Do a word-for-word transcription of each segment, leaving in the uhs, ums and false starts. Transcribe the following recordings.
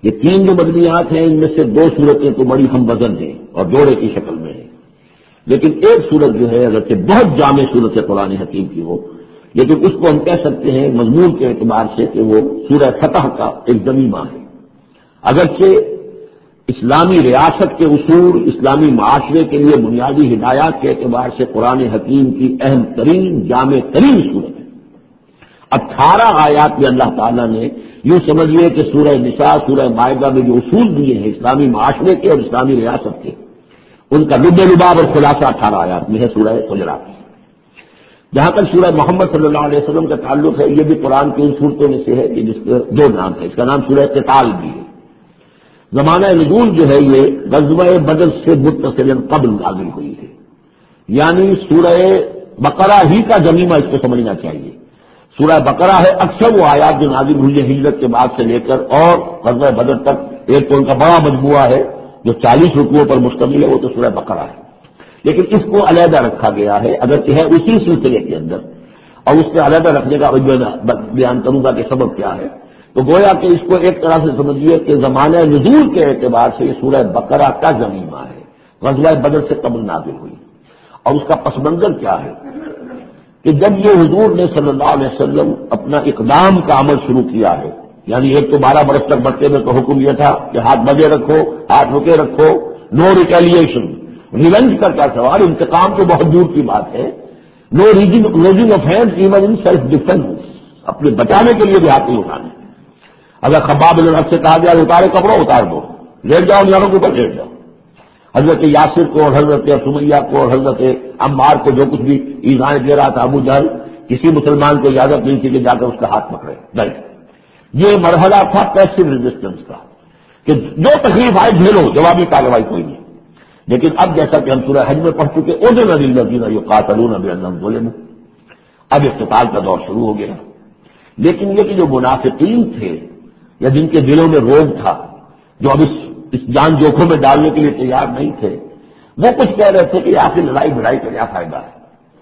یہ تین جو مدنیات ہیں ان میں سے دو صورتیں تو بڑی ہم وزن ہیں اور جوڑے کی شکل میں ہیں، لیکن ایک صورت جو ہے اگرچہ بہت جامع صورت ہے قرآن حکیم کی وہ، لیکن اس کو ہم کہہ سکتے ہیں مضمون کے اعتبار سے کہ وہ سورہ فتح کا ایک ضمیمہ ہے۔ اگرچہ اسلامی ریاست کے اصول، اسلامی معاشرے کے لیے بنیادی ہدایات کے اعتبار سے قرآن حکیم کی اہم ترین جامع ترین صورت ہے۔ اٹھارہ آیات میں اللہ تعالیٰ نے یوں سمجھیے کہ سورہ نساء، سورہ مائدہ میں جو اصول دیے ہیں اسلامی معاشرے کے اور اسلامی ریاست کے، ان کا لب لباب اور خلاصہ اٹھارہ آیات میں ہے سورہ حجرات۔ جہاں تک سورہ محمد صلی اللہ علیہ وسلم کا تعلق ہے، یہ بھی قرآن کی ان صورتوں میں سے ہے کہ جس کا دو نام ہے، اس کا نام سورہ قتال بھی ہے۔ زمانہ نزول جو ہے یہ غزوہ بدر سے متصل قبل نازل ہوئی ہے، یعنی سورہ بقرہ ہی کا ضمیمہ اس کو سمجھنا چاہیے۔ سورہ بقرہ ہے اکثر وہ آیات جو نازل ہوئی ہے ہجرت کے بعد سے لے کر اور غزوہ بدر تک، ایک تو ان کا بڑا مجموعہ ہے جو چالیس رکوعوں پر مشتمل ہے، وہ تو سورہ بقرہ ہے، لیکن اس کو علیحدہ رکھا گیا ہے اگرچہ ہے اسی سلسلے کے اندر، اور اس سے علیحدہ رکھنے کا بیان کروں گا کہ سبب کیا ہے۔ تو گویا کہ اس کو ایک طرح سے سمجھیے کہ زمانہ نزول کے اعتبار سے یہ سورہ بقرہ کا ضمیمہ ہے، غزوہ بدر سے قبل نازل ہوئی۔ اور اس کا پس منظر کیا ہے کہ جب یہ حضور نے صلی اللہ علیہ وسلم اپنا اقدام کا عمل شروع کیا ہے، یعنی ایک تو بارہ برس تک مکے میں تو حکم یہ تھا کہ ہاتھ بجے رکھو، ہاتھ رکے رکھو، نو ریٹیلیشن، ریونج کا کیا سوال، انتقام تو بہت دور کی بات ہے، no raising of hand even in self defence, اپنے بچانے کے لیے بھی ہاتھ نہیں اٹھانے۔ اگر خباب بن الارت سے کہا گیا اتارے کپڑوں اتار دو، لیٹ جاؤ نیاروں کے اوپر لیٹ جاؤ۔ حضرت یاسر کو اور حضرت سمیہ کو اور حضرت عمار کو جو کچھ بھی ایذائیں دے رہا تھا ابو جہل، کسی مسلمان کو اجازت نہیں تھی کہ جا کر اس کا ہاتھ پکڑے، نہیں۔ یہ مرحلہ تھا پیسو ریزسٹنس کا کہ جو تکلیف آئے جھیلو، جوابی کارروائی کوئی نہیں۔ لیکن اب جیسا کہ ہم سورہ حج میں پڑھ چکے، اذن للذین یقاتلون بانہم ظلموا، اب اقتتال کا دور شروع ہو گیا۔ لیکن یہ کہ جو منافقین تھے یا جن کے دلوں میں روب تھا، جو اب اس اس جان جوکھوں میں ڈالنے کے لیے تیار نہیں تھے، وہ کچھ کہہ رہے تھے کہ آخر لڑائی بھڑائی کا کیا فائدہ ہے،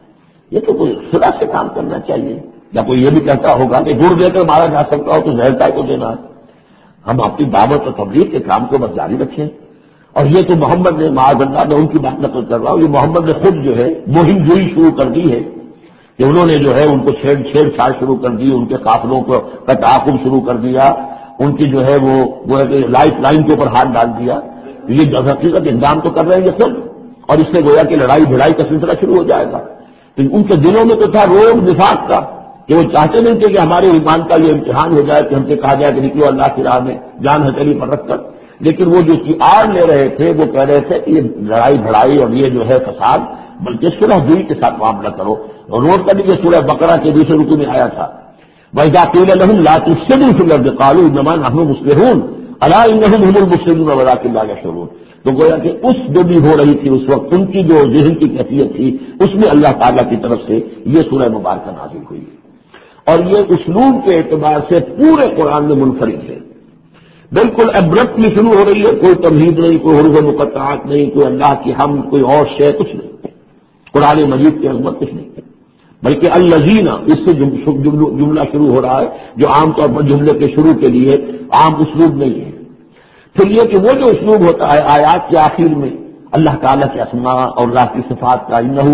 یہ تو کوئی خدا سے کام کرنا چاہیے۔ یا کوئی یہ بھی کہتا ہوگا کہ گڑ دے کر مارا جا سکتا ہو تو زہر کا کو دینا ہے۔ ہم اپنی دعوت و تبلیغ کے کام کو بس جاری رکھیں۔ اور یہ تو محمد نے، معاذ اللہ میں ان کی بات نقل کر رہا ہوں، یہ محمد نے خود جو ہے مہم جوئی شروع کر دی ہے کہ انہوں نے جو ہے ان کو چھیڑ چھیڑ چھاڑ شروع کر دی، ان کے قافلوں کو کا تعاقب شروع کر دیا، ان کی جو ہے وہ وہ لائف لائن کے اوپر ہاتھ ڈال دیا۔ یہ حقیقت اقدام تو کر رہے ہیں یہ خود، اور اس سے گویا کہ لڑائی بھڑائی کا سلسلہ شروع ہو جائے گا۔ تو ان کے دلوں میں تو تھا روب نفاق کا کہ وہ چاہتے نہیں تھے کہ ہمارے ایمان کا یہ امتحان ہو جائے کہ ہم سے کہا جائے کہ نکلو اللہ کی راہ میں جان ہتھیلی پر رکھ کر۔ لیکن وہ جو شعار لے رہے تھے وہ کہہ رہے تھے کہ یہ لڑائی بھڑائی اور یہ جو ہے فساد، بلکہ صلح جوئی کے ساتھ معاملہ کرو۔ اور روز کا بھی یہ سورہ بقرہ کے دوسرے رکوع میں آیا تھا، وَإِذَا قِيلَ لَهُمْ لَا تُفْسِدُوا فِي الْأَرْضِ قَالُوا إِنَّمَا نَحْنُ مُصْلِحُونَ أَلَا إِنَّهُمْ هُمُ الْمُفْسِدُونَ وَلَٰكِن لَا يَشْعُرُونَ۔ تو گویا کہ اس جو بھی ہو رہی تھی اس وقت ان کی جو ذہن کی کیفیت تھی، اس میں اللہ تعالیٰ کی طرف سے یہ سورہ مبارکہ نازل ہوئی ہے۔ اور یہ اسلوب کے اعتبار سے پورے قرآن میں منفرد ہے، بالکل ابرپٹلی شروع ہو رہی ہے، کوئی تمہید نہیں، کوئی حروف مقطعات نہیں، کوئی اللہ کی حمد، کوئی اور شے، کچھ نہیں، قرآن مجید کی عظمت کچھ نہیں، بلکہ الذین، اس سے جملہ شروع ہو رہا ہے جو عام طور پر جملے کے شروع کے لیے عام اسلوب نہیں ہے۔ پھر یہ کہ وہ جو اسلوب ہوتا ہے آیات کے آخر میں اللہ تعالیٰ کے اسماء اور اللہ کی صفات کا، انہ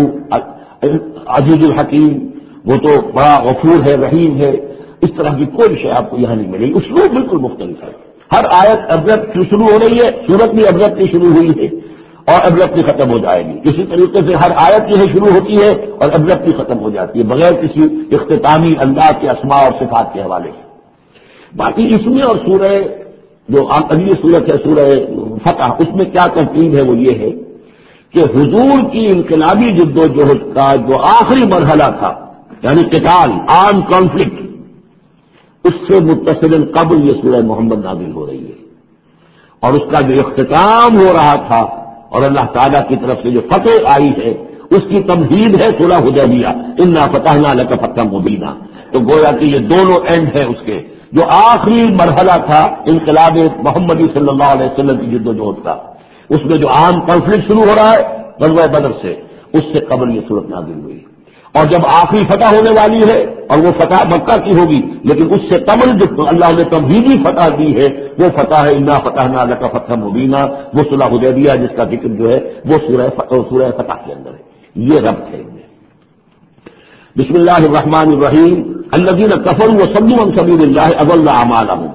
عزیز الحکیم، وہ تو بڑا غفور ہے، رحیم ہے، اس طرح کی کوئی شے آپ کو یہاں نہیں ملے گی۔ اسلوب بالکل مختلف ہے، ہر آیت ابرپٹ شروع ہو رہی ہے، سورت بھی ابرپٹ شروع ہوئی ہے اور ابرپٹ ختم ہو جائے گی۔ اسی طریقے سے ہر آیت جو ہے شروع ہوتی ہے اور ابرپٹ ختم ہو جاتی ہے، بغیر کسی اختتامی اللہ کے اسماء اور صفات کے حوالے سے۔ باقی اس میں اور سورہ جو اگلی صورت ہے سورہ فتح، اس میں کیا ترتیب ہے وہ یہ ہے کہ حضور کی انقلابی جد و جہد کا جو آخری مرحلہ تھا، یعنی قتال، آرم کانفلکٹ، اس سے متصل قبل یہ سورہ محمد نازل ہو رہی ہے، اور اس کا جو اختتام ہو رہا تھا اور اللہ تعالیٰ کی طرف سے جو فتح آئی ہے اس کی تمہید ہے صلح حدیبیہ، انا فتحنا لک فتحا مبینا۔ تو گویا کہ یہ دونوں اینڈ ہیں اس کے، جو آخری مرحلہ تھا انقلاب محمدی صلی اللہ علیہ وسلم کی جد و جہد کا، اس میں جو عام کانفلکٹ شروع ہو رہا ہے غزوہ بدر سے، اس سے قبل یہ صورت نازل ہوئی۔ اور جب آخری فتح ہونے والی ہے اور وہ فتح مکہ کی ہوگی، لیکن اس سے قبل جو اللہ نے تمہیدی فتح دی ہے وہ فتح ہے انا فتحنا لک فتحا مبینا، وہ صلح حدیبیہ جس کا ذکر جو ہے وہ سورہ سورہ فتح کے اندر ہے۔ یہ رب ہے۔ بسم اللہ الرحمن الرحیم الذین کفروا وصدوا عن سبیل اللہ اضل اعمالهم،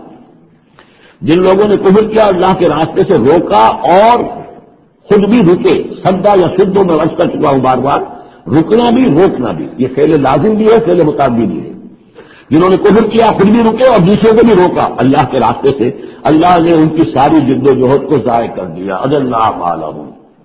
جن لوگوں نے کفر کیا اللہ کے راستے سے روکا اور خود بھی رکے، سدا یا سدوں میں عرض کر چکا ہوں بار بار، رکنا بھی روکنا بھی یہ فعل لازم بھی ہے، فعل متعدی بھی ہے۔ جنہوں نے کفر کیا خود بھی رکے اور دوسروں کو بھی روکا اللہ کے راستے سے، اللہ نے ان کی ساری جد و جہد کو ضائع کر دیا۔ اضل اعمالهم،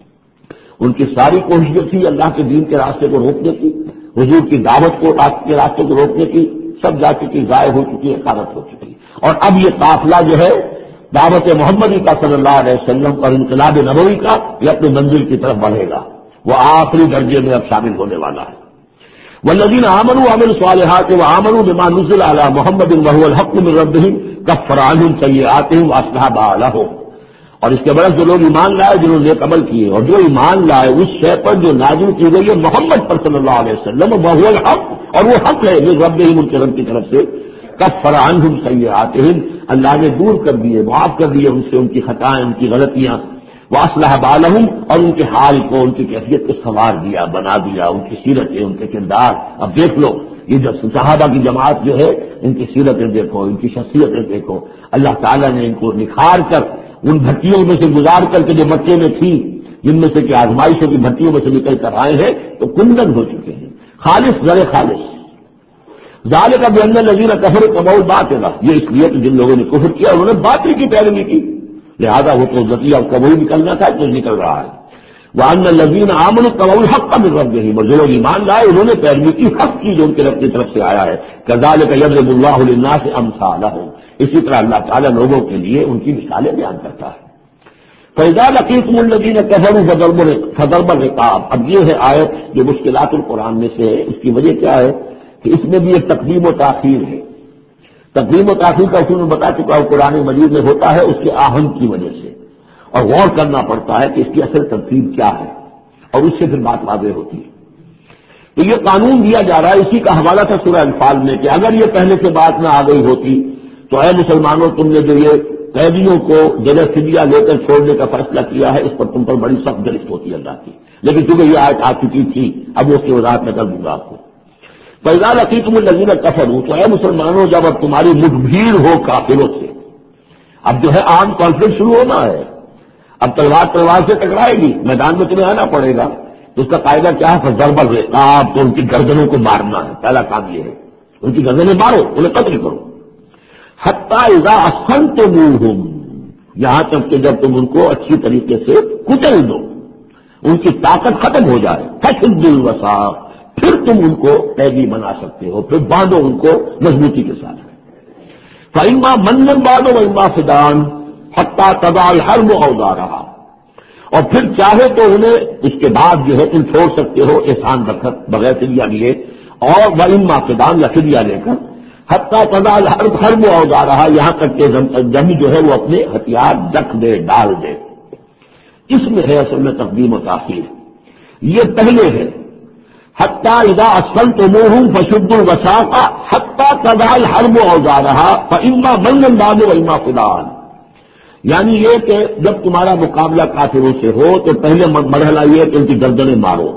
ان کی ساری کوشش جو تھی اللہ کے دین کے راستے کو روکنے کی، حضور کی دعوت کو کے راستے کو روکنے کی، سب جا چکی، ضائع ہو چکی، حقارت ہو چکی۔ اور اب یہ قافلہ جو ہے دعوت محمدی کا صلی اللہ علیہ وسلم اور انقلاب نبوی کا، یہ اپنی منزل کی طرف بڑھے گا، وہ آخری درجے میں اب شامل ہونے والا ہے۔ والذین آمنوا وعملوا الصالحات وآمنوا بما نزل علی محمد وهو الحق من ربهم کفر عنهم سیئاتهم واصلح بالهم، اور اس کے برعکس جو لوگ ایمان لائے، جنہوں نے عمل کیے اور جو ایمان لائے اس شے پر جو نازل کی گئی ہے محمد پر صلی اللہ علیہ وسلم، وهو الحق، اور وہ حق ہے من ربهم، ان کے رب کی طرف سے، کفر عنهم سیئاتهم، اللہ نے دور کر دیے، معاف کر دیے ان سے ان کی خطائیں، ان کی غلطیاں، واصلح بالهم، اور ان کے حال کو، ان کی کیفیت کو سنوار دیا، بنا دیا، ان کی سیرتیں، ان کے کردار۔ اب دیکھ لو یہ جب صحابہ کی جماعت جو ہے ان کی سیرتیں دیکھو، ان کی شخصیتیں دیکھو، اللہ تعالیٰ نے ان کو نکھار کر ان بھٹیوں میں سے گزار کر کے جو مکے میں تھی، جن میں سے کہ آزمائشوں کی بھٹیوں میں سے نکل کر آئے ہیں تو کندن ہو چکے ہیں، خالص زر خالص۔ ذالک بان الذین کفروا اتبعوا الباطل، یہ اس لیے کہ جن لوگوں نے کفر کیا انہوں نے باطل کی پیروی کی، لہذا وہ تو ذریعہ کا وہی نکلنا تھا جو نکل رہا ہے۔ وان الذین آمنوا اتبعوا الحق من ربهم، اور جو لوگ ایمان لائے انہوں نے پیروی کی حق کی جو ان کے رب کی طرف سے آیا ہے۔ کذالک یضرب اللہ للناس امثالهم، اسی طرح اللہ تعالیٰ لوگوں کے لیے ان کی مثالیں بیان کرتا ہے۔ فَإِذَا لَقِيتُمُ الَّذِينَ كَفَرُوا فَضَرْبَ الرِّقَابِ، اب یہ ہے آیت جو مشکلات القرآن میں سے ہے۔ اس کی وجہ کیا ہے کہ اس میں بھی ایک تقدیم و تاخیر ہے۔ تقدیم و تاخیر کا اصول میں بتا چکا ہوں، قرآن مجید میں ہوتا ہے اس کے آہنگ کی وجہ سے، اور غور کرنا پڑتا ہے کہ اس کی اصل ترتیب کیا ہے، اور اس سے پھر بات واضح ہوتی ہے۔ تو یہ قانون دیا جا رہا ہے، اسی کا حوالہ تھا سورہ انفال میں کہ اگر یہ پہلے سے بات نہ آ گئی ہوتی تو اے مسلمانوں، تم نے جو یہ قیدیوں کو جگہ فدیہ لے کر چھوڑنے کا فیصلہ کیا ہے، اس پر تم پر بڑی سخت گرفت ہوتی ہے اللہ کی، لیکن چونکہ یہ آیت آ چکی تھی اب اس کی وضاحت میں کر دوں گا آپ کو۔ فَإِذَا لَقِيتُمُ الَّذِينَ كَفَرُوا، تو اے مسلمانوں جب اب تمہاری مٹ بھیڑ ہو کافروں سے، اب جو ہے عام کانفلکٹ شروع ہونا ہے، اب تلوار تلوار سے ٹکرائے گی، میدان میں تمہیں آنا پڑے گا، تو اس کا قاعدہ کیا ہے؟ فَضَرْبَ الرِّقَابِ، تو ان کی گردنوں کو مارنا ہے، پہلا کام یہ ہے، ان کی گردنیں مارو، انہیں قتل کرو۔ حَتَّىٰ إِذَا أَثْخَنْتُمُوهُمْ، یہاں تک کہ جب تم ان کو اچھی طریقے سے کچل دو، ان کی طاقت ختم ہو جائے، فَشُدُّوا الْوَثَاقَ، پھر تم ان کو قیدی بنا سکتے ہو، پھر باندھو ان کو مضبوطی کے ساتھ۔ فَإِمَّا مَنًّا بَعْدُ وَإِمَّا فِدَاءً حَتَّىٰ تَضَعَ الْحَرْبُ أَوْزَارَهَا، اور پھر چاہے تو انہیں اس کے بعد جو ہے تم چھوڑ سکتے ہو احسان رکھت بغیر فدیہ لیے، اور وَإِمَّا فِدَاءً یا فدیہ لے کر، حتیٰ تضع الحرب حرب اوزارها، یہاں تک کہ جنگ جو ہے وہ اپنے ہتھیار رکھ دے، ڈال دے۔ اس میں ہے اصل میں تقدیم و تاخیر، یہ پہلے ہے حتیٰ اذا اسفلتموہم فشدوا الوثاق حتیٰ تضع الحرب اوزارها فإما منا بعد وإما فداء، یعنی یہ کہ جب تمہارا مقابلہ کافروں سے ہو تو پہلے مرحلہ یہ کہ ان کی گردنیں مارو،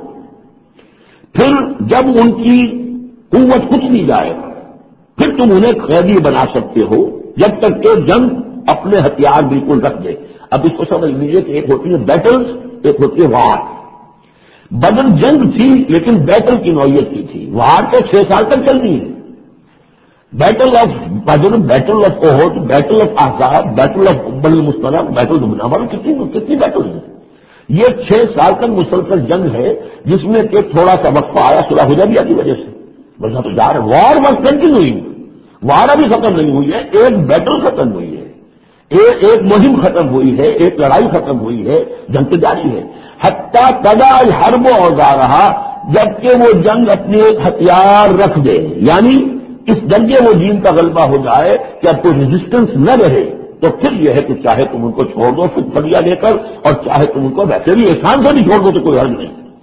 پھر جب ان کی قوت کچھ نہیں جائے پھر تم انہیں قیدی بنا سکتے ہو، جب تک کہ جنگ اپنے ہتھیار بالکل رکھ دے۔ اب اس کو سمجھ لیجیے کہ ایک ہوتی ہے بیٹلز، ایک ہوتی ہے وار۔ بدر جنگ تھی لیکن بیٹل کی نوعیت کی تھی، وار تو چھ سال تک چلتی ہے۔ Battle of Badr, battle of Uhud, battle of Ahzab, battle of Bani al-Mustaliq, battle دمنہ، کتنی کتنی بیٹل ہے۔ یہ چھ سال تک مسلسل جنگ ہے جس میں کہ تھوڑا سا وقفہ آیا صلح حدیبیہ کی وجہ سے، وجہ تو جا رہے وار وار کنٹینیو ہوئی، وار ابھی ختم نہیں ہوئی ہے، ایک بیٹل ختم ہوئی ہے، ایک مہم ختم ہوئی ہے، ایک لڑائی ختم ہوئی ہے، جنگ تو جاری ہے۔ حتیٰ تضع الحرب اوزارها، جبکہ وہ جنگ اپنے ہتھیار رکھ دے، یعنی اس درجے وہ دین کا غلبہ ہو جائے کہ اب کوئی ریزسٹنس نہ رہے، تو پھر یہ ہے کہ چاہے تم ان کو چھوڑ دو پھر فدیہ لے کر، اور چاہے تم ان کو ویسے بھی احسان سے بھی چھوڑ دو تو کوئی حرج نہیں۔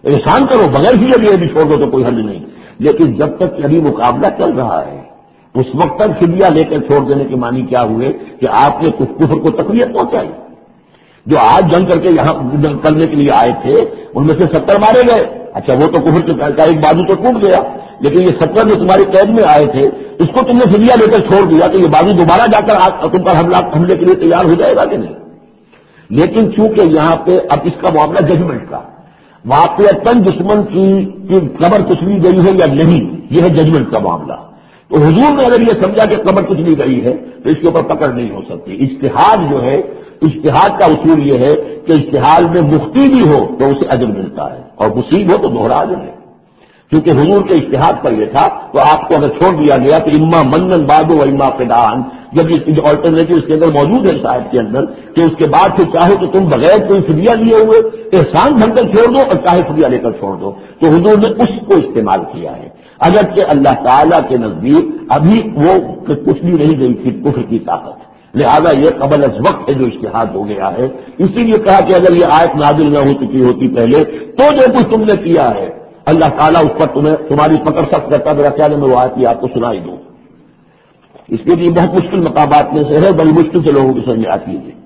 احسان کرو، بغیر ہی ابھی ابھی چھوڑ دو تو کوئی حل نہیں. لیکن جب تک ابھی مقابلہ چل رہا ہے اس وقت تک فدیہ لے کر چھوڑ دینے کے معنی کیا ہوئے کہ آپ نے کفر کو تقویت پہنچائی. جو آج جنگ کر کے یہاں جنگ کرنے کے لیے آئے تھے ان میں سے ستر مارے گئے. اچھا وہ تو کفر کا ایک بازو تو ٹوٹ گیا، لیکن یہ ستر جو تمہاری قید میں آئے تھے اس کو تم نے فدیہ لے کر چھوڑ دیا تو یہ بازو دوبارہ جا کر تم پر حملہ حملے کے لیے تیار ہو جائے گا کہ نہیں. لیکن چونکہ یہاں پہ اب اس کا معاملہ ججمنٹ کا، واقعتاً دشمن کی قبر کچلی گئی ہے یا نہیں، یہ ہے ججمنٹ کا معاملہ. تو حضور نے اگر یہ سمجھا کہ قبر کچلی گئی ہے تو اس کے اوپر پکڑ نہیں ہو سکتی. اجتہاد جو ہے، اجتہاد کا اصول یہ ہے کہ اجتہاد میں مختی بھی ہو تو اسے اجر ملتا ہے اور مصیب ہو تو دوہرا اجر ہے. کیونکہ حضور کے اجتہاد پر یہ تھا تو آپ کو اگر چھوڑ دیا گیا تو اما منن بعد و اما فدان، جب یہ آلٹرنیٹو اس کے اندر موجود ہے شاید کے اندر کہ اس کے بعد پھر چاہے تو تم بغیر کوئی فدیہ لیے ہوئے احسان بھر کر چھوڑ دو اور چاہے فدیہ لے کر چھوڑ دو، تو حضور نے اس کو استعمال کیا ہے. اگرچہ اللہ تعالیٰ کے نزدیک ابھی وہ کچھ بھی نہیں گئی تھی کفر کی طاقت، لہذا یہ قبل از وقت ہے جو اجتہاد ہو گیا ہے. اسی لیے کہا کہ اگر یہ آیت نازل نہ ہو چکی ہوتی پہلے تو جو کچھ تم نے کیا ہے اللہ تعالیٰ اس پر تمہیں تمہاری پکڑ سخت کرتا. میرا خیال ہے میں وہ آیت آپ کو سنائی دوں. اس کے لیے بہت مشکل مقامات میں سے ہے، بڑی مشکل سے لوگوں کی سمجھ میں آتی ہے.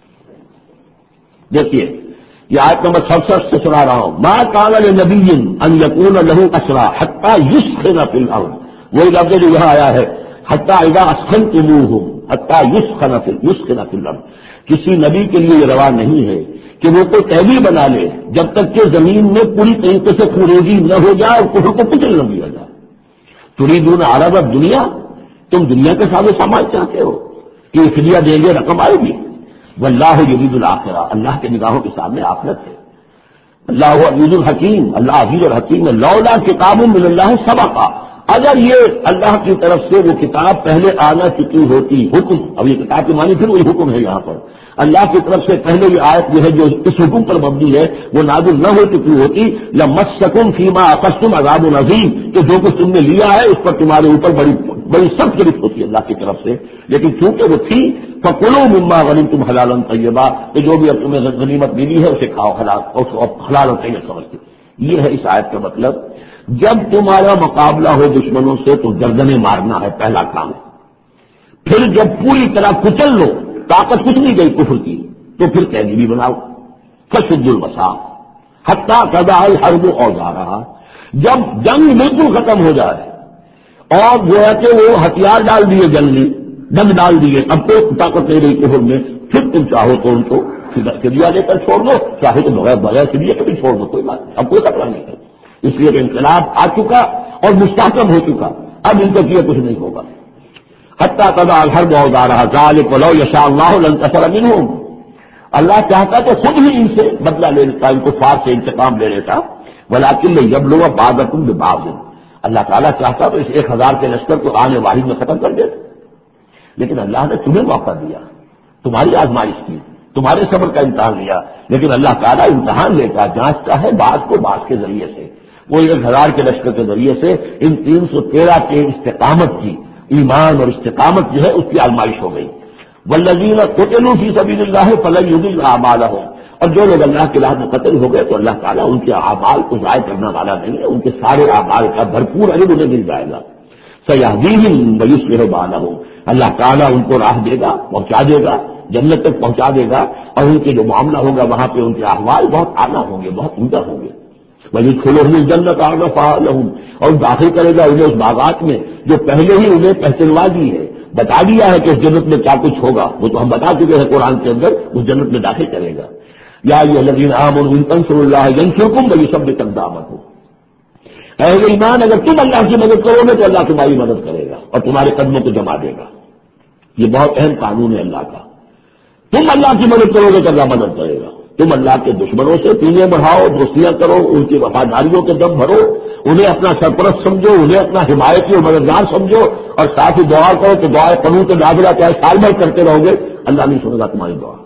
دیکھیے یہ آیت نمبر سڑسٹھ سے سنا رہا ہوں. ما کان لنبی ان یکون لہ اسرا حتی یسخن فی الارض، وہی لفظ جو یہاں آیا ہے حتی اذا اسخنتموہم حتی یسخن فی یسخن فی الارض. کسی نبی کے لیے یہ روا نہیں ہے کہ وہ کوئی قیدی بنا لے جب تک کہ زمین میں پوری طریقے سے خروجی نہ ہو جائے اور کفر کو کچل نہ دیا جائے. تریدون عرض الدنیا، تم دنیا کے سامنے سامان چاہتے ہو کہ یہ فدیہ دیں گے رقم آئے گی. واللہ یرید الآخرہ، اللہ کے نگاہوں کے سامنے آخرت ہے. اللہ عزیز الحکیم، اللہ عزیز الحکیم ہے. لولا کتاب من اللہ سبقا، اگر یہ اللہ کی طرف سے وہ کتاب پہلے آنا چکی ہوتی، حکم، اب یہ کتاب کی معنی پھر وہی حکم ہے یہاں پر، اللہ کی طرف سے پہلے یہ آیت جو ہے جو اس حکم پر مبنی ہے وہ نازل نہ ہو چکی ہوتی لمسکم فیما اخذتم عذاب عظیم، کہ جو کچھ تم نے لیا ہے اس پر تمہارے اوپر بڑی بڑی سخت گرفت ہوتی ہے اللہ کی طرف سے. لیکن چونکہ وہ تھی فکلوا مما غنمتم حلالا طیبا، کہ جو بھی اب تمہیں غنیمت ملی ہے اسے کھاؤ حلال اور حلال اور طیب سمجھتے. یہ ہے اس آیت کا مطلب. جب تمہارا مقابلہ ہو دشمنوں سے تو گردنیں مارنا ہے پہلا کام. پھر جب پوری طرح کچل لو، طاقت کچھ نہیں گئی کفر کی، تو پھر قیدی بھی بناؤ. فشد الوثاق حتی قضاء الحرب اوزارہا، جب جنگ بالکل ختم ہو جائے اور گویا کہ وہ ہتھیار ڈال دیے جنگی، ڈنگ ڈال دیے، اب تو طاقت نہیں رہی کفر میں، پھر تم چاہو تو ان کو فدیہ لے کر چھوڑ دو، چاہے تو بغیر بغیر فدیہ کبھی چھوڑ دو، کوئی بات نہیں، اب کوئی خطرہ نہیں ہے. اس لیے کہ انقلاب آ چکا اور مستحکم ہو چکا، اب ان کو کیا کچھ نہیں ہوگا. حتی قضاء الحرب اوزارہا ذلک ولو یشاء اللہ لانتصر منہم، اللہ چاہتا تو خود ہی ان سے بدلہ لے لیتا، ان کو فار سے انتقام لے لیتا. ولکن لیبلو بعضکم ببعض، اللہ تعالیٰ چاہتا تو اس ایک ہزار کے لشکر کو آنے واحد میں ختم کر دیتا. لیکن اللہ نے تمہیں موقع دیا، تمہاری آزمائش کی، تمہارے صبر کا امتحان لیا. لیکن اللہ تعالیٰ امتحان لیتا، جانچتا ہے بعض کو بعض کے ذریعے سے. وہ ایک ہزار کے لشکر کے ذریعے سے ان تین سو تیرہ کے استقامت کی، ایمان اور استقامت جو ہے اس کی آزمائش ہو گئی. والذین قتلوا فی سبیل اللہ فلن یضل اعمالهم، اور جو لوگ اللہ کی راہ میں قتل ہو گئے تو اللہ تعالیٰ ان کے اعمال کو ضائع کرنے والا نہیں ہے، ان کے سارے اعمال کا بھرپور اجر انہیں مل جائے گا. سیہدیہم ویصلح بالہم، اللہ تعالیٰ ان کو راہ دے گا، پہنچا دے گا، جنت تک پہنچا دے گا، اور ان کے جو معاملہ ہوگا وہاں پہ ان کے احوال بہت اعلیٰ ہوں گے، بہت عمدہ ہوں گے. وَيُدْخِلُهُمُ الْجَنَّةَ عَرَّفَهَا لَهُمْ، اور داخل کرے گا انہیں اس باغات میں جو پہلے ہی انہیں پہچنوا دی ہے، بتا دیا ہے کہ اس جنت میں کیا کچھ ہوگا، وہ تو ہم بتا چکے ہیں قرآن کے اندر، اس جنت میں داخل کرے گا. یا ایھا الذین آمنوا ان تنصروا اللہ ینصرکم ویثبت اقدامکم، اہل ایمان اگر تم اللہ کی مدد کرو گے تو اللہ تمہاری مدد کرے گا اور تمہارے قدموں کو جما دے گا. یہ بہت اہم قانون ہے اللہ کا. تم اللہ کی مدد کرو گے تو اللہ مدد کرے گا. تم اللہ کے دشمنوں سے پینے بڑھاؤ، دوستیاں کرو، ان کی وفاداریوں کے دم بھرو، انہیں اپنا سرپرست سمجھو، انہیں اپنا حمایتی اور مددگار سمجھو، اور ساتھ ہی دعا کرو کہ دعائے قنوت نازلہ چاہے سال بھر کرتے رہو گے اللہ نہیں سنے گا تمہاری دعا.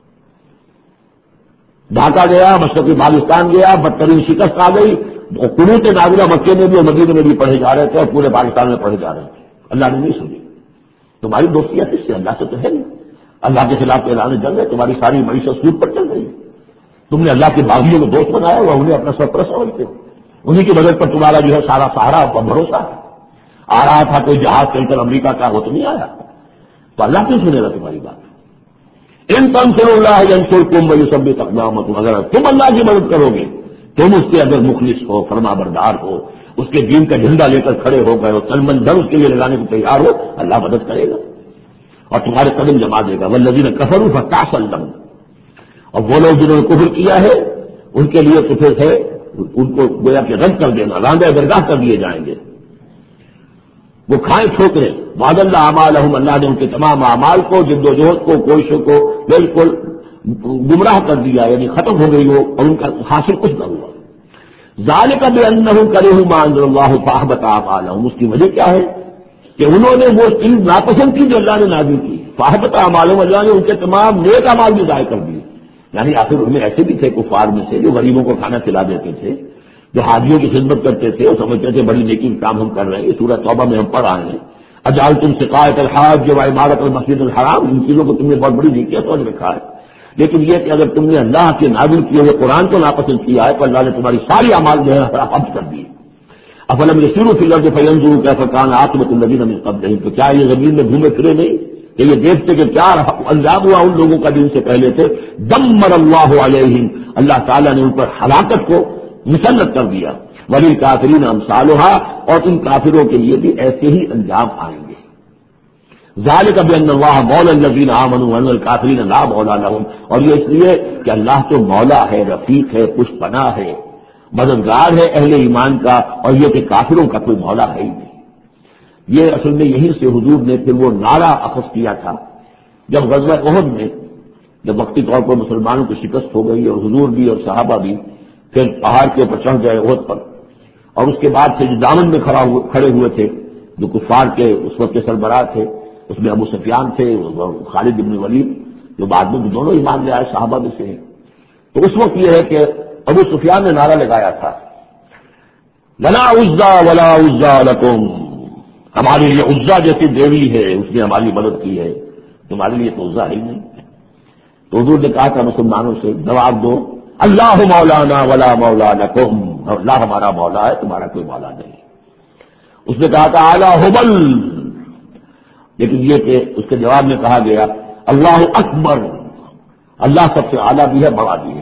ڈھاکہ گیا، مشرقی پاکستان گیا، بدترین شکست آ گئی، قنوت نازلہ مکے میں بھی اور مدینے میں بھی پڑھے جا رہے تھے اور پورے پاکستان میں پڑھے جا رہے تھے، اللہ نے نہیں سنی. تمہاری دوستیاں کس سے؟ اللہ سے تو ہے نہیں. اللہ کے خلاف اعلان جنگ ہے، تمہاری ساری معیشت سود پر چل رہی ہے. تم نے اللہ کے باغیوں کو دوست بنایا ہوا، انہیں اپنا سرپرست سمجھتے ہو، انہیں کی مدد پر تمہارا جو ہے سارا سہارا اور بھروسہ ہے. آ رہا تھا کوئی جہاز چل کر امریکہ کا، وہ تو نہیں آیا، تو اللہ کیوں سنے گا تمہاری بات؟ ان تنصروا اللہ ینصرکم ویثبت اقدامکم، اگر تم اللہ کی مدد کرو گے، تم اس کے اگر مخلص ہو، فرما بردار ہو، اس کے دین کا جھنڈا لے کر کھڑے ہو گئے ہو، تن من دھن اس کے لیے لگانے کو تیار ہو، اللہ مدد کرے گا اور تمہارے قدم جما دے گا. والذین کفروا فتعسا لهم، اور وہ لوگ جنہوں نے کفر کیا ہے ان کے لیے تو پھر ہے ان کو گویا کہ رد کر دینا، راندہ درگاہ کر دیے جائیں گے، وہ کھائیں ٹھوکریں. وعد اللہ اعمالهم، اللہ نے ان کے تمام اعمال کو، جد و جہد کو، کوششوں کو بالکل گمراہ کر دیا، یعنی ختم ہو گئی وہ، اور ان کا حاصل کچھ نہ ہوا. ذالک بانہم کرہوا ما انزل اللہ فاحبط اعمالهم، اس کی وجہ کیا ہے کہ انہوں نے وہ چیز ناپسند کی جو اللہ نے نازل کی. فاحبط اعمالهم، اللہ نے ان کے تمام نیک اعمال بھی ضائع کر دیے. یعنی آخر ان میں ایسے بھی تھے کفار میں سے جو غریبوں کو کھانا کھلا دیتے تھے، جو حاجیوں کی خدمت کرتے تھے، وہ سمجھتے تھے بڑی نیکی کا کام ہم کر رہے ہیں. یہ سورہ توبہ میں ہم پڑھ آئے ہیں، اجعلتم سقایۃ الحاج وعمارۃ المسجد الحرام، ان چیزوں کو تم نے بہت بڑی نیکیاں سمجھ رکھا ہے. لیکن یہ کہ اگر تم نے اللہ کے نازل کیے ہوئے قرآن کو ناپسند کیا ہے تو اللہ نے تمہاری ساری اعمال جو ہے حبس کر دی. افلم یسیروا فی الارض فینظروا کیف کان عاقبۃ الذین من قبلہم، تو کیا یہ زمین میں گھومے پھرے نہیں کہ یہ دیکھتے کہ کیا انجام ہوا ان لوگوں کا جن سے پہلے تھے. دمر اللہ علیہم، اللہ تعالیٰ نے ان پر ہلاکت کو مسلط کر دیا. وللکافرین امثالھا، اور ان کافروں کے لیے بھی ایسے ہی انجام آئیں گے. ذالک بان اللہ مولا الذین آمنوا وان الکافرین لا مولا لهم، اور یہ اس لیے کہ اللہ تو مولا ہے، رفیق ہے، پشت پناہ ہے، مددگار ہے اہل ایمان کا، اور یہ کہ کافروں کا کوئی مولا ہے ہی نہیں. یہ اصل میں یہیں سے حضور نے پھر وہ نعرہ اخذ کیا تھا جب غزوہ احد میں، جب وقتی طور پر مسلمانوں کی شکست ہو گئی اور حضور بھی اور صحابہ بھی پھر پہاڑ کے اوپر چڑھ گئے احد پر، اور اس کے بعد سے جو دامن میں کھڑا کھڑے ہوئے تھے جو کفار کے اس وقت کے سربراہ تھے، اس میں ابو سفیان تھے، خالد بن ولید جو بعد میں دونوں ایمان لے آئے صحابہ میں سے ہیں. تو اس وقت یہ ہے کہ ابو سفیان نے نعرہ لگایا تھا لنا عزا ولا عزا لکم، ہمارے لیے عزا جیسی دیوی ہے، اس نے ہماری مدد کی ہے، تمہارے لیے تو عزا ہی نہیں. تو حضور نے کہا تھا مسلمانوں سے جواب دو اللہ مولانا ولا مولا لکم، اللہ ہمارا مولا ہے، تمہارا کوئی مولا نہیں. اس نے کہا تھا اعلی حبل، لیکن یہ کہ اس کے جواب میں کہا گیا اللہ اکبر، اللہ سب سے اعلیٰ بھی ہے، بڑا بھی ہے.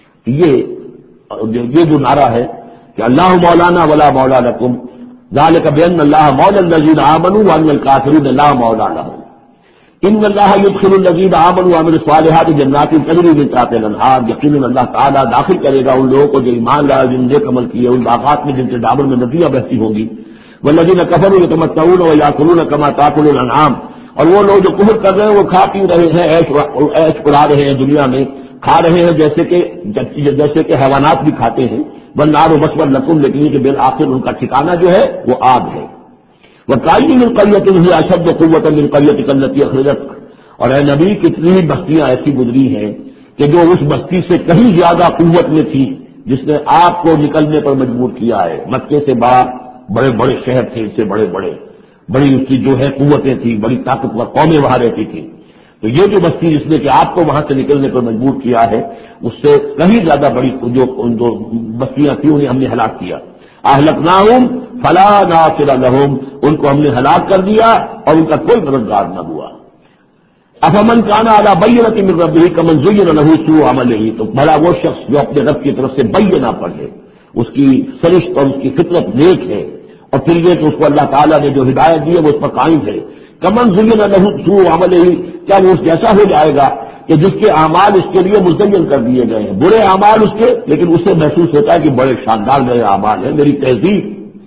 یہ یہ جو نعرہ ہے کہ اللہ مولانا ولا مولا لکم ذالک بان اللہ مولا الذین آمنوا وان الکافرین لا مولا لهم ان اللہ یدخل الذین آمنوا وعملوا الصالحات جنات تجری من تحتها الانہار، یقینا اللہ تعالیٰ داخل کرے گا ان لوگوں کو جو ایمان لائے، جن نے عمل کیے، ان باغات میں جن کے ڈابر میں ندیاں بہتی ہوں گی. والذین کفروا یتمتعون ویاکلون کما تاکل الانعام، اور وہ لوگ جو کفر کر رہے ہیں وہ کھا پی رہے ہیں، عیش عیش اڑا رہے ہیں، دنیا میں کھا رہے ہیں جیسے کہ جیسے کہ حیوانات بھی کھاتے ہیں. والنار مسوی لکم، لیکن یہ کہ بالآخر ان کا ٹھکانہ جو ہے وہ آگ ہے. وکأی من قریۃ ہی اشد قوۃ من قریتک التی اخرجتک، اور اے نبی کتنی بستیاں ایسی گزری ہیں کہ جو اس بستی سے کہیں زیادہ قوت میں تھی جس نے آپ کو نکلنے پر مجبور کیا ہے. مکے سے بڑا بڑے بڑے شہر تھے، اس سے بڑے بڑے بڑی اس کی جو ہے قوتیں تھیں، بڑی طاقتور قومیں وہاں رہتی تھیں. تو یہ جو بستی جس نے کہ آپ کو وہاں سے نکلنے پر مجبور کیا ہے، اس سے کہیں زیادہ بڑی جو جو بستیاں تھیں انہیں ہم نے ہلاک کیا. اہلکناہم فلا ناصر لہم، ان کو ہم نے ہلاک کر دیا اور ان کا کوئی مددگار نہ ہوا. افمن کان علی بینۃ من ربہ کمن زین لہ سوء عملہ، تو بھلا وہ شخص جو اپنے رب کی طرف سے بینہ پر ہے، اس کی سرشت اور اس کی فطرت نیک ہے، اور پھر یہ کہ اس کو اللہ تعالیٰ نے جو ہدایت دی ہے وہ اس پر قائم ہے. کمن زین لہ سوء عملہ، کیا وہ اس جیسا ہو جائے گا کہ جس کے اعمال اس کے لیے مزین کر دیے گئے ہیں، برے اعمال اس کے، لیکن اسے محسوس ہوتا ہے کہ بڑے شاندار میرے اعمال ہیں، میری تہذیب،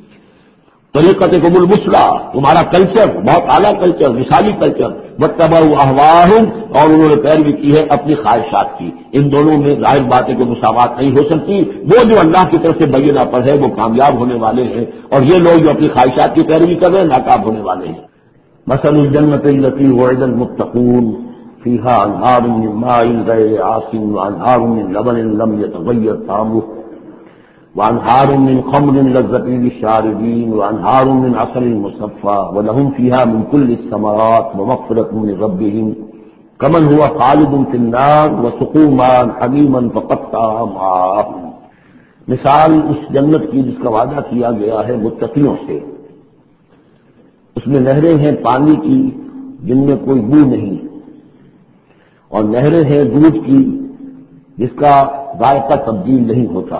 طریقتکم المثلی، تمہارا کلچر بہت اعلیٰ کلچر، مثالی کلچر. واتبعوا اہواءہم، اور انہوں نے پیروی کی ہے اپنی خواہشات کی. ان دونوں میں ظاہر بات ہے کہ مساوات نہیں ہو سکتی. وہ جو اللہ کی طرف سے بینہ پر ہے وہ کامیاب ہونے والے ہیں، اور یہ لوگ جو اپنی خواہشات کی پیروی کر رہے ہیں ناکام ہونے والے ہیں. مثل الجنۃ التی وعد المتقون فیہا انہار من ماء غیر آسن وانہار من لبن لم یتغیر طعمہ وانہار من خمر لذۃ للشاربین وانہار من عسل مصفى ولہم فیہا من کل الثمرات ومغفرۃ من ربہم کمن ہوا خالد فی النار وسقوا ماء حمیما فقطع امعاءهم، مثال اس جنت کی جس کا وعدہ کیا گیا ہے متقیوں سے، اس میں نہریں ہیں پانی کی جن میں کوئی بو نہیں، اور نہریں ہیں دودھ کی جس کا ذائقہ تبدیل نہیں ہوتا،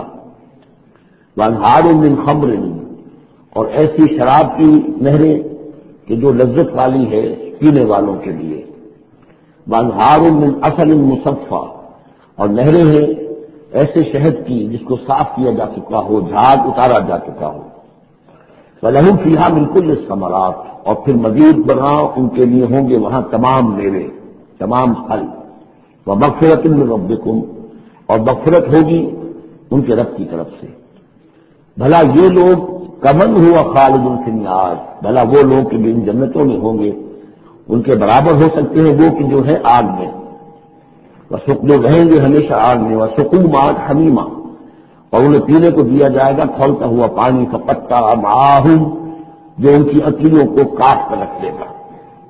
وانہار من خمر، اور ایسی شراب کی نہریں کہ جو لذت والی ہے پینے والوں کے لیے، وانہار من عسل مصفا، اور نہریں ہیں ایسے شہد کی جس کو صاف کیا جا چکا ہو، جھاگ اتارا جا چکا ہو، وَلَهُمْ فِيهَا مِنْ كُلِّ الثَّمَرَاتِ، اور پھر مزید برآں ان کے لیے ہوں گے وہاں تمام میوے، تمام پھل، وَمَغْفِرَةٌ مِّن رَّبِّكُمْ، اور مغفرت ہوگی ان کے رب کی طرف سے۔ بھلا یہ لوگ کمن ہوا خالد فی النار، بھلا وہ لوگ کہ ان جنتوں میں ہوں گے ان کے برابر ہو سکتے ہیں وہ کہ جو ہے آگ میں، وسقوا رہیں گے ہمیشہ آگ میں، وسقوا ماء حمیما، اور انہیں پینے کو دیا جائے گا کھولتا ہوا پانی، فقطع امعاءهم، جو ان کی انتڑیوں کو کاٹ کر رکھ دے گا۔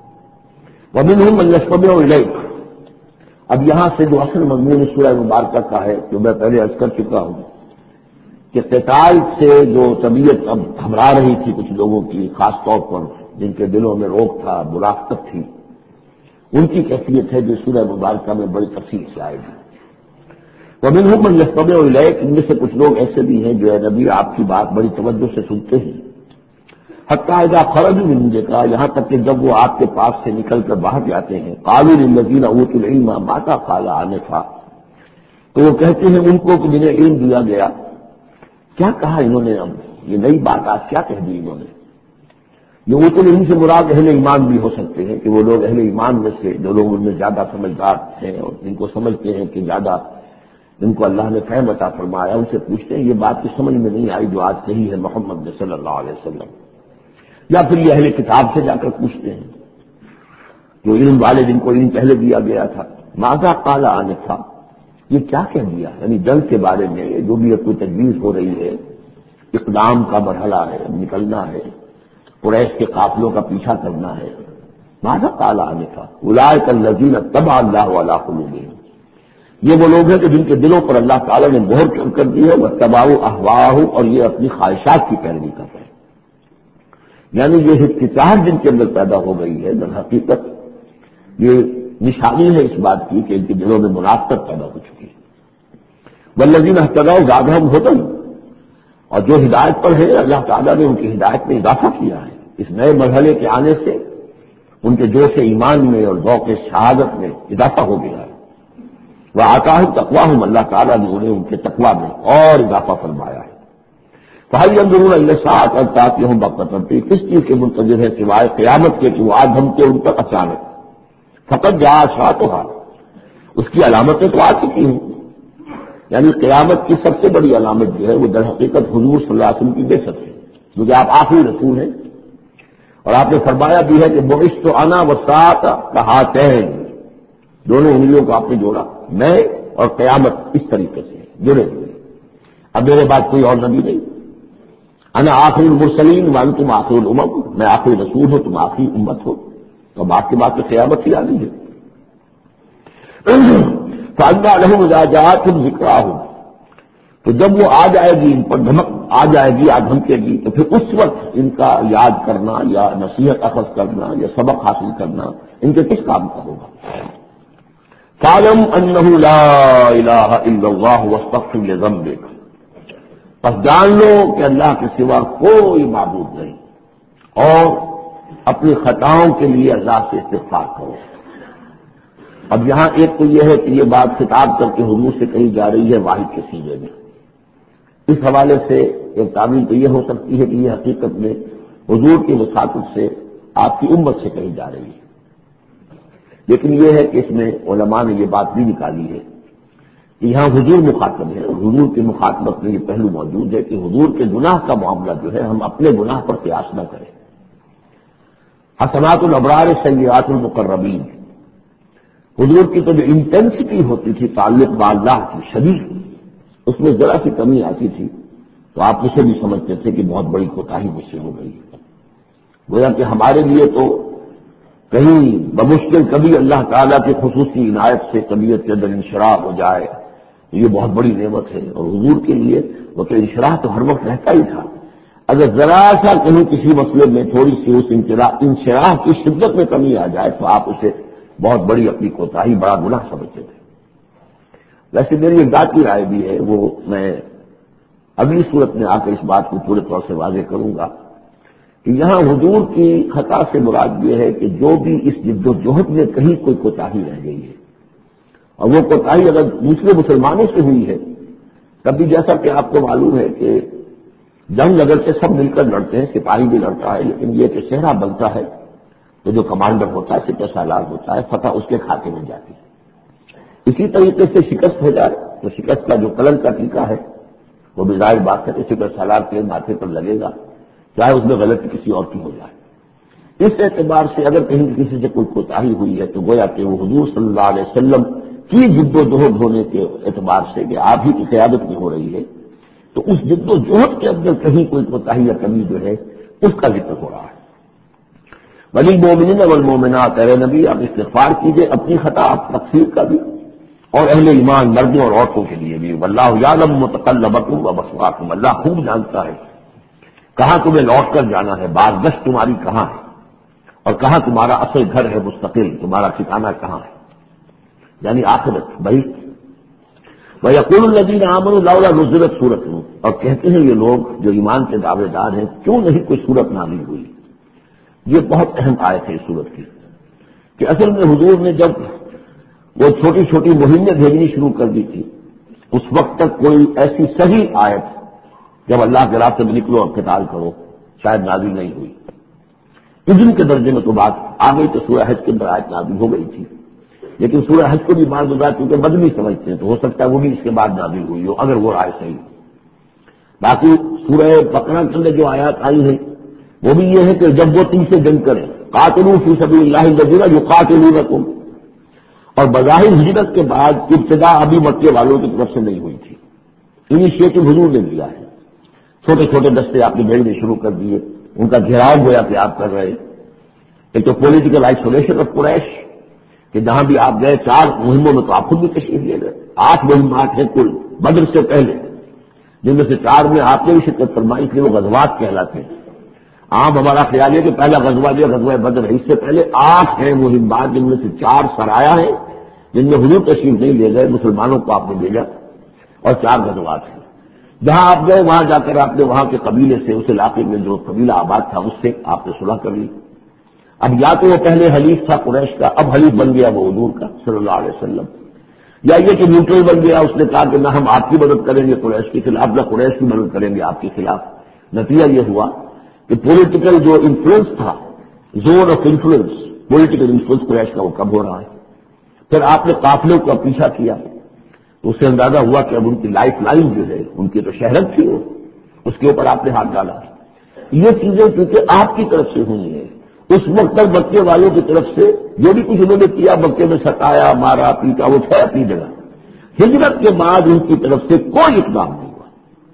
ومنهم من يستمع اليك، اب یہاں سے جو اصل مضمون سورہ مبارکہ کا ہے جو میں پہلے عرض کر چکا ہوں کہ قتال سے جو طبیعت اب گھبرا رہی تھی کچھ لوگوں کی، خاص طور پر جن کے دلوں میں روک تھا، منافقت تھی، ان کی کیفیت ہے جو سورہ مبارکہ میں بڑی تفصیل سے آئے گی۔ ومنهم من يستمع اليك، ان میں سے کچھ لوگ ایسے بھی ہیں جو اے نبی آپ کی بات بڑی توجہ سے سنتے ہیں، حتی اذا خرجوا من عندك، یہاں تک کہ جب وہ آپ کے پاس سے نکل کر باہر جاتے ہیں، قالوا للذین اوتوا العلم ماذا قال آنفا، تو وہ کہتے ہیں ان کو کہ جنہیں علم دیا گیا کیا کہا انہوں نے، اب یہ نئی بات آج کیا کہہ دی انہوں نے۔ یہ اوتوا العلم سے مراد اہل ایمان بھی ہو سکتے ہیں کہ وہ لوگ اہل ایمان میں سے جو لوگ ان میں زیادہ سمجھدار ہیں اور جن کو سمجھتے ہیں کہ زیادہ جن کو اللہ نے فہم عطا فرمایا، ان سے پوچھتے ہیں یہ بات تو سمجھ میں نہیں آئی جو آج صحیح ہے محمد صلی اللہ علیہ وسلم، یا پھر یہ اہل کتاب سے جا کر پوچھتے ہیں جو علم والے جن کو علم پہلے دیا گیا تھا، ماذا قال آنفا، یہ کیا کہہ دیا، یعنی جنگ کے بارے میں جو بھی کوئی تجویز ہو رہی ہے، اقدام کا مرحلہ ہے، نکلنا ہے، قریش کے قافلوں کا پیچھا کرنا ہے، ماذا قال آنفا اولئک الذین طبع اللہ علی قلوبہم، یہ وہ لوگ ہیں کہ جن کے دلوں پر اللہ تعالیٰ نے مہر کر دی ہے، واتبعوا اہواءہم، اور یہ اپنی خواہشات کی پیروی کر رہے ہیں، یعنی یہ ہچکچاہٹ جن کے اندر پیدا ہو گئی ہے در حقیقت یہ نشانی ہے اس بات کی کہ ان کے دلوں میں منافقت پیدا ہو چکی ہے۔ والذین اہتدوا زادہم ھدی، اور جو ہدایت پر ہے اللہ تعالیٰ نے ان کی ہدایت میں اضافہ کیا ہے، اس نئے مرحلے کے آنے سے ان کے جوش ایمان میں اور ذوق شہادت میں اضافہ ہو گیا ہے۔ وآتاہم تقواہم، اللہ تعالیٰ نے انہیں ان کے تقویٰ میں اور اضافہ فرمایا ہے۔ فہل ينظرون الا الساعة ان تأتيهم بغتة، کس چیز کے منتظر ہے سوائے قیامت کے کہ وہ آ دھمکے ان پر اچانک، فقط جاء اشراطها، اس کی علامتیں تو آ چکی ہیں، یعنی قیامت کی سب سے بڑی علامت جو ہے وہ در حقیقت حضور صلی اللہ علیہ وسلم کی بعثت ہے، کیونکہ آپ آخری رسول ہیں، اور آپ نے فرمایا بھی ہے کہ بعثت انا والساعة كهاتين، دونوں انگلیوں کو آپ نے جوڑا، میں اور قیامت اس طریقے سے جڑے ہوئے، اب میرے بعد کوئی اور نبی نہیں، انا آخر المرسلین وانتم آخر الامم، میں آخری رسول ہوں تم آخری امت ہو، تو اب آپ کے بعد تو قیامت ہی آنی ہے۔ فَأَنَّىٰ لَهُمْ إِذَا جَاءَتْهُمْ ذِكْرَاهُمْ، تو جب وہ آ جائے گی ان پر دھمک آ جائے گی، آ دھمکے گی، تو پھر اس وقت ان کا یاد کرنا یا نصیحت اخذ کرنا یا سبق حاصل کرنا ان کے کس کام کا ہوگا۔ فَاعْلَمْ أَنَّهُ لَا إِلَٰهَ إِلَّا اللَّهُ وَاسْتَغْفِرْ لِذَنبِكَ، پس جان لو کہ اللہ کے سوا کوئی معبود نہیں، اور اپنی خطاؤں کے لیے اللہ سے استغفار کرو۔ اب یہاں ایک تو یہ ہے کہ یہ بات خطاب کر کے حضور سے کہی جا رہی ہے واحد کے سیغے میں، اس حوالے سے ایک تعبیر تو یہ ہو سکتی ہے کہ یہ حقیقت میں حضور کی مخاطب سے آپ کی امت سے کہی جا رہی ہے، لیکن یہ ہے کہ اس میں علماء نے یہ بات بھی نکالی ہے کہ یہاں حضور مخاطب ہے، اور حضور کی مخاطبت میں یہ پہلو موجود ہے کہ حضور کے گناہ کا معاملہ جو ہے ہم اپنے گناہ پر قیاس نہ کریں۔ حسنات الابرار سیئات المقربین، حضور کی تو جو انٹینسٹی ہوتی تھی تعلق با اللہ کی شدید، اس میں ذرا سی کمی آتی تھی تو آپ اسے بھی سمجھتے تھے کہ بہت بڑی کوتاہی مجھ سے ہو گئی، گویا کہ ہمارے لیے تو کہیں بمشکل کبھی اللہ تعالیٰ کے خصوصی عنایت سے طبیعت کے اندر انشراح ہو جائے تو یہ بہت بڑی نعمت ہے. اور حضور کے لیے وہ تو انشراح تو ہر وقت رہتا ہی تھا. اگر ذرا سا کہیں کسی مسئلے میں تھوڑی سی اس انشراح کی شدت میں کمی آ جائے تو آپ اسے بہت بڑی اپنی کوتاہی بڑا گناہ سمجھتے تھے. ویسے میری ایک ذاتی رائے بھی ہے، وہ میں اگلی صورت میں آ کر اس بات کو پورے طور سے واضح کروں گا کہ یہاں حضور کی خطا سے مراد یہ ہے کہ جو بھی اس جد و جہد میں کہیں کوئی کوتاہی رہ گئی ہے، اور وہ کوتاہی اگر دوسرے مسلمانوں سے ہوئی ہے، کبھی جیسا کہ آپ کو معلوم ہے کہ جنگ اگر سے سب مل کر لڑتے ہیں، سپاہی بھی لڑتا ہے، لیکن یہ کہ صحرا بنتا ہے تو جو کمانڈر ہوتا ہے، سپہ سالار ہوتا ہے، فتح اس کے کھاتے میں جاتی ہے. اسی طریقے سے شکست ہو جائے تو شکست کا جو قلم کا ٹیکا ہے وہ بھی ظاہر بات ہے کہ سپہ سالار کے ماتھے پر لگے گا، چاہے اس میں غلطی کسی اور کی ہو جائے. اس اعتبار سے اگر کہیں کسی سے کوئی کوتاہی ہوئی ہے تو گویا کہ وہ حضور صلی اللہ علیہ وسلم کی جد و جہد ہونے کے اعتبار سے کہ آپ ہی کی قیادت میں ہو رہی ہے، تو اس جد و جہد کے اندر کہیں کوئی کوتاہی یا کمی جو ہے اس کا ذکر ہو رہا ہے. ولی مومنین والمومنات، اے نبی آپ استغفار کیجئے اپنی خطا آپ تقصیر کا بھی، اور اہل ایمان مردوں اور عورتوں کے لیے بھی. واللہ یعلم متقلبکم ومثواکم، اللہ خوب جانتا ہے کہاں تمہیں لوٹ کر جانا ہے، بازگشت تمہاری کہاں ہے، اور کہاں تمہارا اصل گھر ہے مستقل، تمہارا ٹھکانہ کہاں ہے، یعنی آخرت بھائی. وَيَقُولُ الَّذِينَ آمَنُوا لَوْلَا نُزِّلَتْ سُورَةٌ، اور کہتے ہیں یہ لوگ جو ایمان کے دعوے دار ہیں کیوں نہیں کوئی سورت نازل ہوئی. یہ بہت اہم آیت ہے اس سورت کی کہ اصل میں حضور نے جب وہ چھوٹی چھوٹی مہمیں بھیجنی شروع کر دی تھی اس وقت تک کوئی ایسی صحیح آیت جب اللہ کے راستے میں نکلو اور قتال کرو شاید نازل نہیں ہوئی. اذن کے درجے میں تو بات آ گئی تو سورہ حج کے اندر آیت نازل ہو گئی تھی، لیکن سورہ حج کو بھی بعض اوقات کیونکہ مدنی سمجھتے ہیں تو ہو سکتا ہے وہ بھی اس کے بعد نازل ہوئی ہو اگر وہ رائے صحیح. باقی سورہ بقرہ کے اندر جو آیات آئی ہیں وہ بھی یہ ہے کہ جب وہ تم سے جنگ کریں، قاتلوا فی سبیل اللہ الذین یقاتلونکم، اور بظاہر ہجرت کے بعد ابتدا ابھی مکے والوں کی طرف سے نہیں ہوئی تھی، انیشیٹو حضور نے لیا ہے. چھوٹے چھوٹے دستے آپ نے بھیجنے شروع کر دیے، ان کا گھیراؤ گویا کہ آپ کر رہے. ایک تو پولیٹیکل آئسولیشن آف قریش کہ جہاں بھی آپ گئے چار مہموں میں تو آپ خود بھی تشریف لے گئے، آٹھ مہمات ہیں کل بدر سے پہلے، جن میں سے چار میں آپ نے بھی شرکت فرمائی، اس لیے وہ غزوات کہلاتے ہیں. عام ہمارا خیال ہے کہ پہلا غزوہ جو غزوہ بدر ہے، اس سے پہلے آٹھ ہیں مہمات جن میں سے چار سرایا ہیں جن میں حضور تشریف نہیں لے گئے، مسلمانوں کو آپ نے بھیجا، اور چار غزوات ہیں. جہاں آپ گئے وہاں جا کر آپ نے وہاں کے قبیلے سے، اس علاقے میں جو قبیلہ آباد تھا اس سے آپ نے صلح کر لی. اب یا تو وہ پہلے حلیف تھا قریش کا، اب حلیف بن گیا وہ حضور کا صلی اللہ علیہ وسلم، یا یہ کہ نیوٹرل بن گیا، اس نے کہا کہ نہ ہم آپ کی مدد کریں گے قریش کے خلاف، نہ قریش کی مدد کریں گے آپ کے خلاف. نتیجہ یہ ہوا کہ پولیٹیکل جو انفلوئنس تھا، zone of influence, political influence Quraish کا وہ کم ہو رہا ہے. پھر آپ نے قافلوں کا پیچھا کیا تو اس سے اندازہ ہوا کہ اب ان کی لائف لائن جو ہے ان کی تو شہرت تھی وہ، اس کے اوپر آپ نے ہاتھ ڈالا. یہ چیزیں کیونکہ آپ کی طرف سے ہوئی ہیں، اس وقت تک مکے والوں کی طرف سے جو بھی کچھ انہوں نے کیا، مکے میں ستایا مارا پیٹا، وہ تھا اپنی جگہ. ہجرت کے بعد ان کی طرف سے کوئی اقدام نہیں ہوا.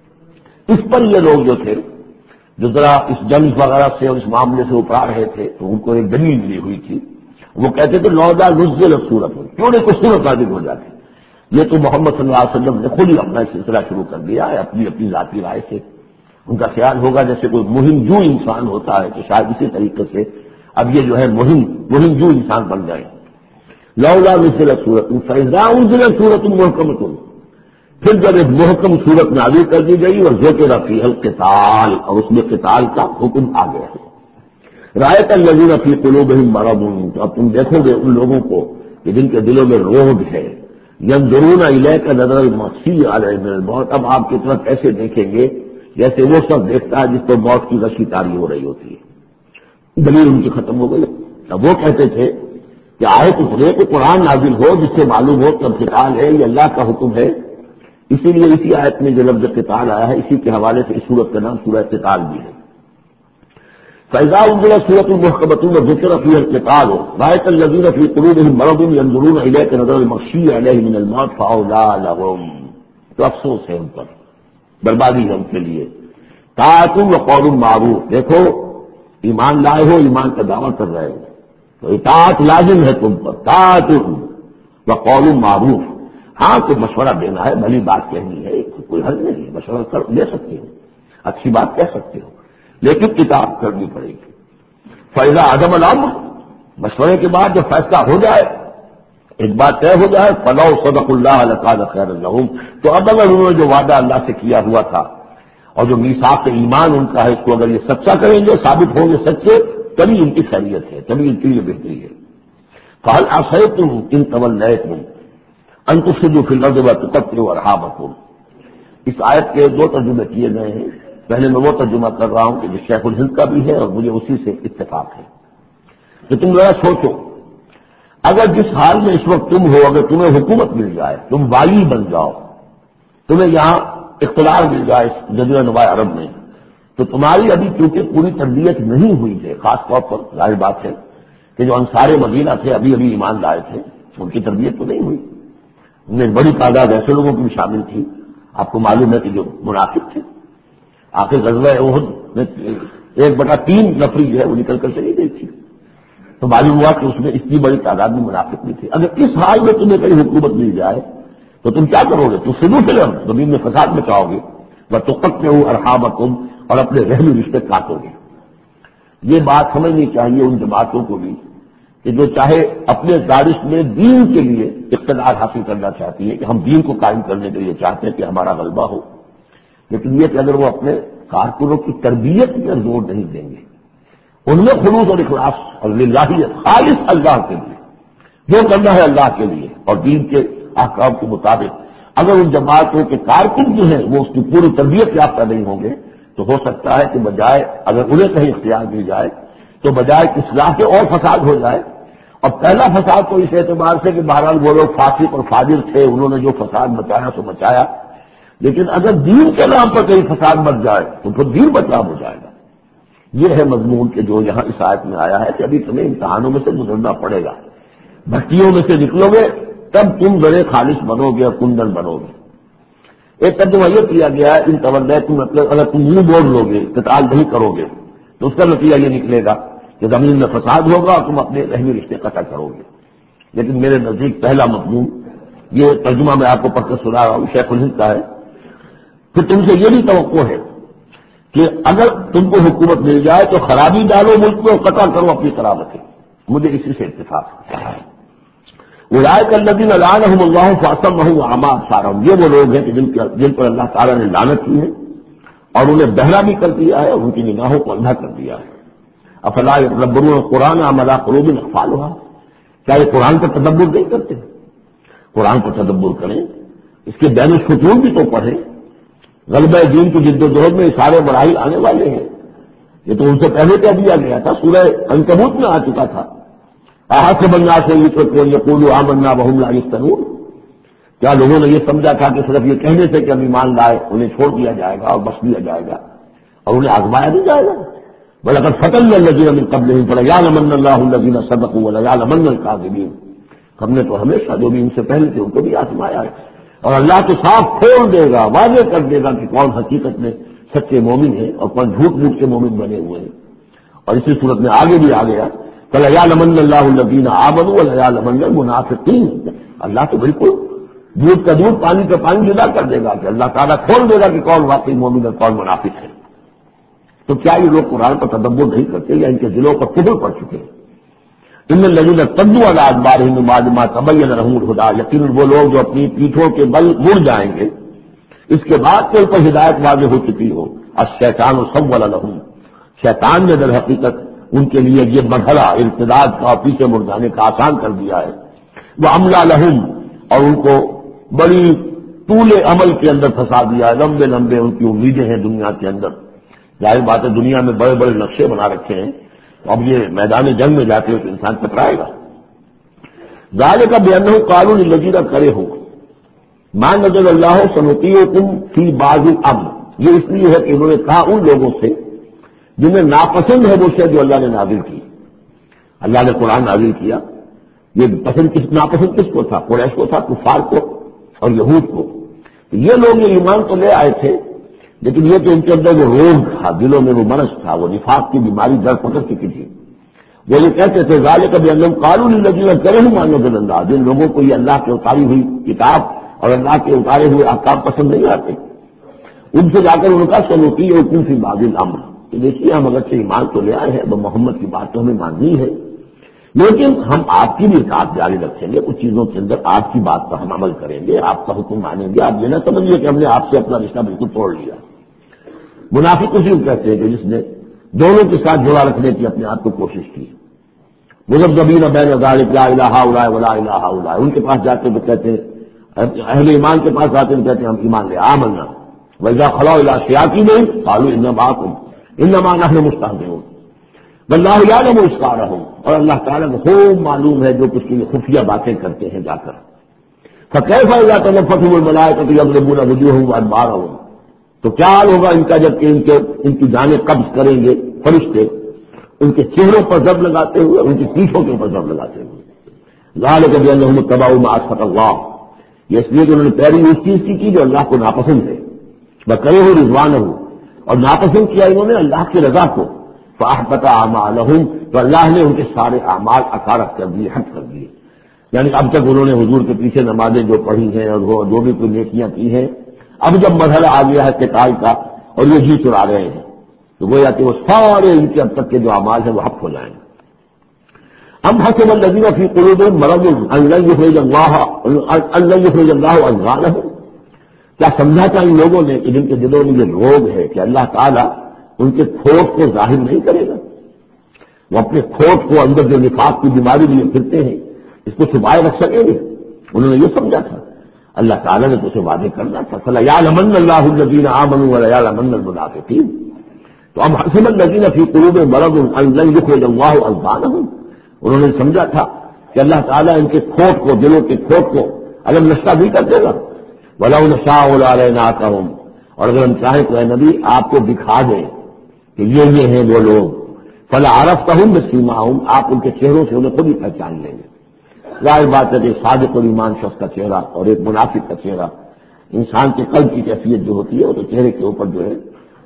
اس پر یہ لوگ جو تھے جو ذرا اس جنگ وغیرہ سے اور اس معاملے سے اپرا رہے تھے تو ان کو ایک دلیل ملی ہوئی تھی. وہ کہتے تھے لولا نزلت سورۃ، کیوں نہیں کوئی سورت نازل ہو جاتی. یہ تو محمد صلی اللہ علیہ وسلم نے خود ہی اپنا سلسلہ شروع کر دیا ہے اپنی اپنی ذاتی رائے سے. ان کا خیال ہوگا جیسے کوئی مہم جو انسان ہوتا ہے تو شاید اسی طریقے سے اب یہ جو ہے مہم مہم جو انسان بن جائے. لولا نزلت سورۃ فاذا انزلت سورۃ محکمۃ، پھر جب ایک محکم صورت نازل کر دی گئی اور ذکر فیہا القتال، اور اس میں قتال کا حکم آ گیا. رأیت الذین فی قلوبہم مرض، تو اب تم دیکھو گے ان لوگوں کو کہ جن کے دلوں میں روگ ہے. ینظرون الیک نظر المغشی علیہ من الموت، اب آپ کی طرف ایسے دیکھیں گے جیسے وہ سب دیکھتا ہے جس کو موت کی رسی تاری ہو رہی ہوتی ہے. دلیل ان کی ختم ہو گئی. اب وہ کہتے تھے کہ آیت اترے کہ قرآن نازل ہو جس سے معلوم ہو کہ اب قتال ہے، یہ اللہ کا حکم ہے. اسی لیے اسی آیت میں جو لفظ قتال آیا ہے اسی کے حوالے سے اس سورت کا نام سورہ قتال بھی ہے. فَإِذَا أُنزِلَتْ سُورَةٌ مُحْكَمَةٌ وَذُكِرَ فِيهَا الْقِتَالُ رَأَيْتَ الَّذِينَ فِي قُلُوبِهِم مَّرَضٌ يَنظُرُونَ إِلَيْكَ نَظَرَ الْمَغْشِيِّ عَلَيْهِ مِنَ الْمَوْتِ فَأَوْلَىٰ لَهُمْ، تو افسوس ہے ان پر، بربادی ہے ان کے لیے. طاعۃ وقول معروف، دیکھو ایمان لائے ہو، ایمان کا دعویٰ کر رہے ہو، تو اطاعت لازم ہے تم پر، طاعت وقول معروف. ہاں کوئی مشورہ دینا ہے، بھلی بات کہنی ہے، کوئی حل نہیں ہے، مشورہ کر دے سکتے ہو، اچھی بات کہہ سکتے ہو، لیکن اطاعت کرنی پڑے گی. فیضا عدم الامر، مشورے کے بعد جب فیصلہ ہو جائے، ایک بات طے ہو جائے، فلو صدق اللہ لکان خیر لہم، تو اب اگر انہوں نے جو وعدہ اللہ سے کیا ہوا تھا اور جو میثاق ایمان ان کا ہے، اس کو اگر یہ سچا کریں گے، ثابت ہوں گے سچے، تبھی ان کی خیریت ہے، تبھی ان کی یہ بہتری ہے. فہل عصیتم ان تولیتم ان تفسدوا فی الارض وتقطعوا ارحامکم. اس آیت کے دو ترجمے کیے گئے ہیں. پہلے میں وہ ترجمہ کر رہا ہوں کہ جو شیخ الہند کا بھی ہے اور مجھے اسی سے اتفاق ہے کہ تم ذرا سوچو، اگر جس حال میں اس وقت تم ہو، اگر تمہیں حکومت مل جائے، تم والی بن جاؤ، تمہیں یہاں اقتدار مل جائے اس جزیرہ نما عرب میں، تو تمہاری ابھی کیونکہ پوری تربیت نہیں ہوئی ہے، خاص طور پر ظاہر بات ہے کہ جو انصار مدینہ تھے ابھی ابھی ایمان لائے تھے، ان کی تربیت تو نہیں ہوئی. ان میں بڑی تعداد ایسے لوگوں کی بھی شامل تھی، آپ کو معلوم ہے کہ جو منافق تھے. آخر غزوہ احد میں ایک بٹا تین نفری جو ہے وہ نکل کر چلی گئی تھی، تو معلوم ہوا کہ اس میں اتنی بڑی تعداد میں منافق بھی تھے. اگر اس حال میں تمہیں کہیں حکومت مل جائے تو تم کیا کرو گے؟ تم سدو سے زمین میں فساد مچاؤ گے، وتقطعوا ارحامکم، اور اپنے رحمی رشتے کاٹو گے. یہ بات سمجھنی چاہیے ان جماعتوں کو بھی کہ جو چاہے اپنے دارش میں دین کے لیے اقتدار حاصل کرنا چاہتی ہے، کہ ہم دین کو قائم کرنے کے لیے چاہتے ہیں کہ ہمارا غلبہ ہو، لیکن یہ کہ اگر وہ اپنے کارکنوں کی تربیت پر زور نہیں دیں گے، ان میں خلوص اور اخلاص اور للہیت، خالص اللہ کے لیے جو کرنا ہے اللہ کے لیے اور دین کے احکام کے مطابق، اگر ان جماعتوں کے کارکن جو ہیں وہ اس کی پوری تربیت یافتہ نہیں ہوں گے، تو ہو سکتا ہے کہ بجائے اگر انہیں کہیں اختیار دی جائے تو بجائے اصلاح کے اور فساد ہو جائے. اور پہلا فساد تو اس اعتبار سے کہ بہرحال وہ لوگ فاسق اور فاجر تھے، انہوں نے جو فساد مچایا سو مچایا، لیکن اگر دین کے نام پر کہیں فساد مچ جائے تو پھر دین بدنام ہو جائے گا. یہ ہے مضمون کہ جو یہاں اس آیت میں آیا ہے کہ ابھی تمہیں امتحانوں میں سے گزرنا پڑے گا، بھٹیوں میں سے نکلو گے تب تم ذرے خالص بنو گے اور کندن بنو گے. ایک ترجمہ یہ کیا گیا ہے ان تولیتم، مطلب اگر تم منہ بول لو گے، قتال نہیں کرو گے، تو اس کا نتیجہ یہ نکلے گا کہ زمین میں فساد ہوگا اور تم اپنے رحمی رشتے قطع کرو گے. لیکن میرے نزدیک پہلا مضمون، یہ ترجمہ میں آپ کو پڑھ کر سنا رہا ہوں، شیخ الہند کا ہے، کہ تم سے یہ بھی توقع ہے کہ اگر تم کو حکومت مل جائے تو خرابی ڈالو ملک میں اور قطع کرو اپنی قرابتیں. مجھے اسی سے اتفاق ہے. اولئک الذین لعنہم اللہ فاصمهم واعمی ابصارهم، یہ وہ لوگ ہیں کہ جن جن پر اللہ تعالیٰ نے لعنت کی ہے اور انہیں بہرا بھی کر دیا ہے اور ان کی نگاہوں کو اندھا کر دیا ہے. افلا یتدبرون القرآن ام علی قلوب اقفالها، کیا یہ قرآن پر تدبر نہیں کرتے؟ قرآن پر تدبر کریں، اس کے بین الفتون بھی تو پڑھیں. غلبہ دین کی جد و جہد میں سارے مراحل آنے والے ہیں، یہ تو ان سے پہلے کہہ دیا گیا تھا، سورہ عنکبوت میں آ چکا تھا. احسب الناس ان یترکوا ان یقولوا آمنا وهم لا یفتنون، کیا لوگوں نے یہ سمجھا تھا کہ صرف یہ کہنے سے کہ ہم ایمان لائے انہیں چھوڑ دیا جائے گا اور بخش دیا جائے گا اور انہیں آزمایا نہیں جائے گا؟ وَلَقَدْ فَتَنَّا الَّذِينَ مِن قَبْلِهِمْ فَلَيَعْلَمَنَّ اللَّهُ الَّذِينَ صَدَقُوا وَلَيَعْلَمَنَّ الْكَاذِبِينَ. ہم نے تو ہمیشہ جو بھی ان سے پہلے تھے ان کو بھی آزمایا ہے، اور اللہ تو صاف کھول دے گا، واضح کر دے گا کہ کون حقیقت میں سچے مومن ہیں اور کون جھوٹ موٹ کے مومن بنے ہوئے ہیں. اور اسی صورت میں آگے بھی آ گیا فَلَيَعْلَمَنَّ اللَّهُ الَّذِينَ آمَنُوا وَلَيَعْلَمَنَّ الْمُنَافِقِينَ. اللہ تو بالکل دودھ کا دودھ پانی کا پانی جدا کر دے گا کہ اللہ تعالیٰ کھول دے گا کہ کون واقعی مومن اور کون منافق ہے. تو کیا یہ لوگ قرآن پر تدبر نہیں کرتے یا ان کے دلوں پر کفر پڑ چکے ہیں؟ ان الذین ارتدوا علی ادبارہم من بعد ما تبین لهم الہدی، یقیناً وہ لوگ جو اپنی پیٹھوں کے بل مڑ جائیں گے اس کے بعد کہ ان پر ہدایت واضح ہو چکی ہو. الشیطان سول لهم، شیطان نے در حقیقت ان کے لیے یہ مرحلہ ارتداد کا اور پیچھے مڑ جانے کا آسان کر دیا ہے. واملی لهم، اور ان کو بڑی طول عمل کے اندر پھنسا دیا ہے، لمبے لمبے ان کی امیدیں ہیں دنیا کے اندر. ظاہر بات ہے دنیا میں بڑے بڑے نقشے بنا رکھے ہیں، اب یہ میدان جنگ میں جاتے ہوئے تو انسان ٹکرائے گا. ذالک بانہ قالوا للذین کرہوا ما نزل اللہ سنطیعکم فی بعض الامر، یہ اس لیے ہے کہ انہوں نے کہا ان لوگوں سے جنہیں ناپسند ہے وہ شے جو اللہ نے نازل کی. اللہ نے قرآن نازل کیا، یہ پسند کس ناپسند کس کو تھا؟ قریش کو تھا، کفار کو اور یہود کو. یہ لوگ یہ ایمان تو لے آئے تھے لیکن یہ کہ ان کے اندر وہ روگ تھا، دلوں میں وہ مرض تھا، وہ نفاق کی بیماری در پکڑ چکی تھی، وہ یہ کہتے تھے ذالک بأنہم قالوا للذین کرہوا ما نزل اللہ، جن لوگوں کو یہ اللہ کے اتاری ہوئی کتاب اور اللہ کے اتارے ہوئے احکام پسند نہیں آتے، ان سے جا کر ان کا سنطیعکم فی بعض الامر، کہ دیکھیے ہم اگرچہ ایمان تو لے آئے ہیں، وہ محمد کی بات تو ہمیں ماننی ہے، لیکن ہم آپ کی بھی اطاعت جاری رکھیں گے، کچھ چیزوں کے اندر آپ کی بات پر ہم عمل کریں گے، آپ کا حکم مانیں گے، آپ یہ نہ سمجھیے کہ ہم نے آپ سے اپنا رشتہ بالکل توڑ لیا۔ منافق اسی کو کہتے ہیں کہ جس نے دونوں کے ساتھ جڑا رکھنے کی اپنے آپ کو کوشش کی، مذبذبین بین ذلک لا الہ الا ولا الہ الا، ان کے پاس جاتے تو کہتے ہیں، اہل ایمان کے پاس جاتے تو کہتے ہیں ہم ایمان لے آمنا، وإذا خلوا إلى شیاطینہم قالوا إنا معکم انما نحن مستہزئون واللہ یعلم اسرارہم، اور اللہ تعالیٰ کو خوب معلوم ہے جو کچھ کی خفیہ باتیں کرتے ہیں جا کر۔ فکیف اذا تلفتهم الملائکۃ یضربون وجوہہم وادبارہم، تو کیا حال ہوگا ان کا جب کہ ان کے ان کی جانیں قبض کریں گے فرشتے، ان کے چہروں پر ضرب لگاتے ہوئے، ان کی پیٹھوں کے اوپر ضرب لگاتے ہوئے۔ ذالک بأنہم اتبعوا ما اسخط اللہ، یہ اس لیے کہ انہوں نے پیروی اس چیز کی کی جو اللہ کو ناپسند ہے، وکرہوا رضوانہ، اور ناپسند کیا انہوں نے اللہ کی رضا کو، فأحبط أعمالهم، تو اللہ نے ان کے سارے اعمال اکارت کر دیے، حق کر دیے۔ یعنی اب تک انہوں نے حضور کے پیچھے نمازیں جو پڑھی ہیں اور وہ جو بھی کوئی نیکیاں کی ہیں، اب جب مرحلہ آ گیا ہے قتال کا اور یہ جی چرا رہے ہیں، تو گویا کہ وہ سارے ان کے اب تک کے جو اعمال ہیں وہ حق ہو جائیں گے۔ ام حسب الذین فی قلوبہم مرض ان لن یخرج اللہ ان لن یخرج اللہ اضغانہم، کیا سمجھا تھا ان لوگوں نے کہ جن کے دلوں میں یہ روگ ہے کہ اللہ تعالیٰ ان کے کھوٹ کو ظاہر نہیں کرے گا، وہ اپنے کھوٹ کو اندر جو نفاق کی بیماری لیے پھرتے ہیں اس کو چھپائے رکھ سکیں گے؟ انہوں نے یہ سمجھا تھا، اللہ تعالیٰ نے تو اسے واضح کرنا تھا، فَلَيَعْلَمَنَّ اللَّهُ الَّذِينَ آمَنُوا وَلَيَعْلَمَنَّ الْمُنَافِقِينَ، تو ام حسب الذین فی قلوبہم مرض ان لن یخرج اللہ اضغانہم، انہوں نے سمجھا تھا کہ اللہ تعالیٰ ان کے کھوٹ کو، دلوں کے کھوٹ کو علم نشہ بھی کر دے گا۔ وَلَوْ نَشَاءُ لَأَرَيْنَاكَهُمْ، اور اگر ہم چاہیں تو اے نبی آپ کو دکھا دیں کہ یہ یہ ہیں وہ لوگ، فَلَعَرَفْتَهُمْ بِسِیمَاهُمْ، آپ ان کے چہروں سے انہیں خود ہی پہچان لیں گے۔ ظاہر بات ہے کہ صادق الایمان شخص کا چہرہ اور ایک منافق کا چہرہ، انسان کے قلب کی کیفیت جو ہوتی ہے وہ تو چہرے کے اوپر جو ہے،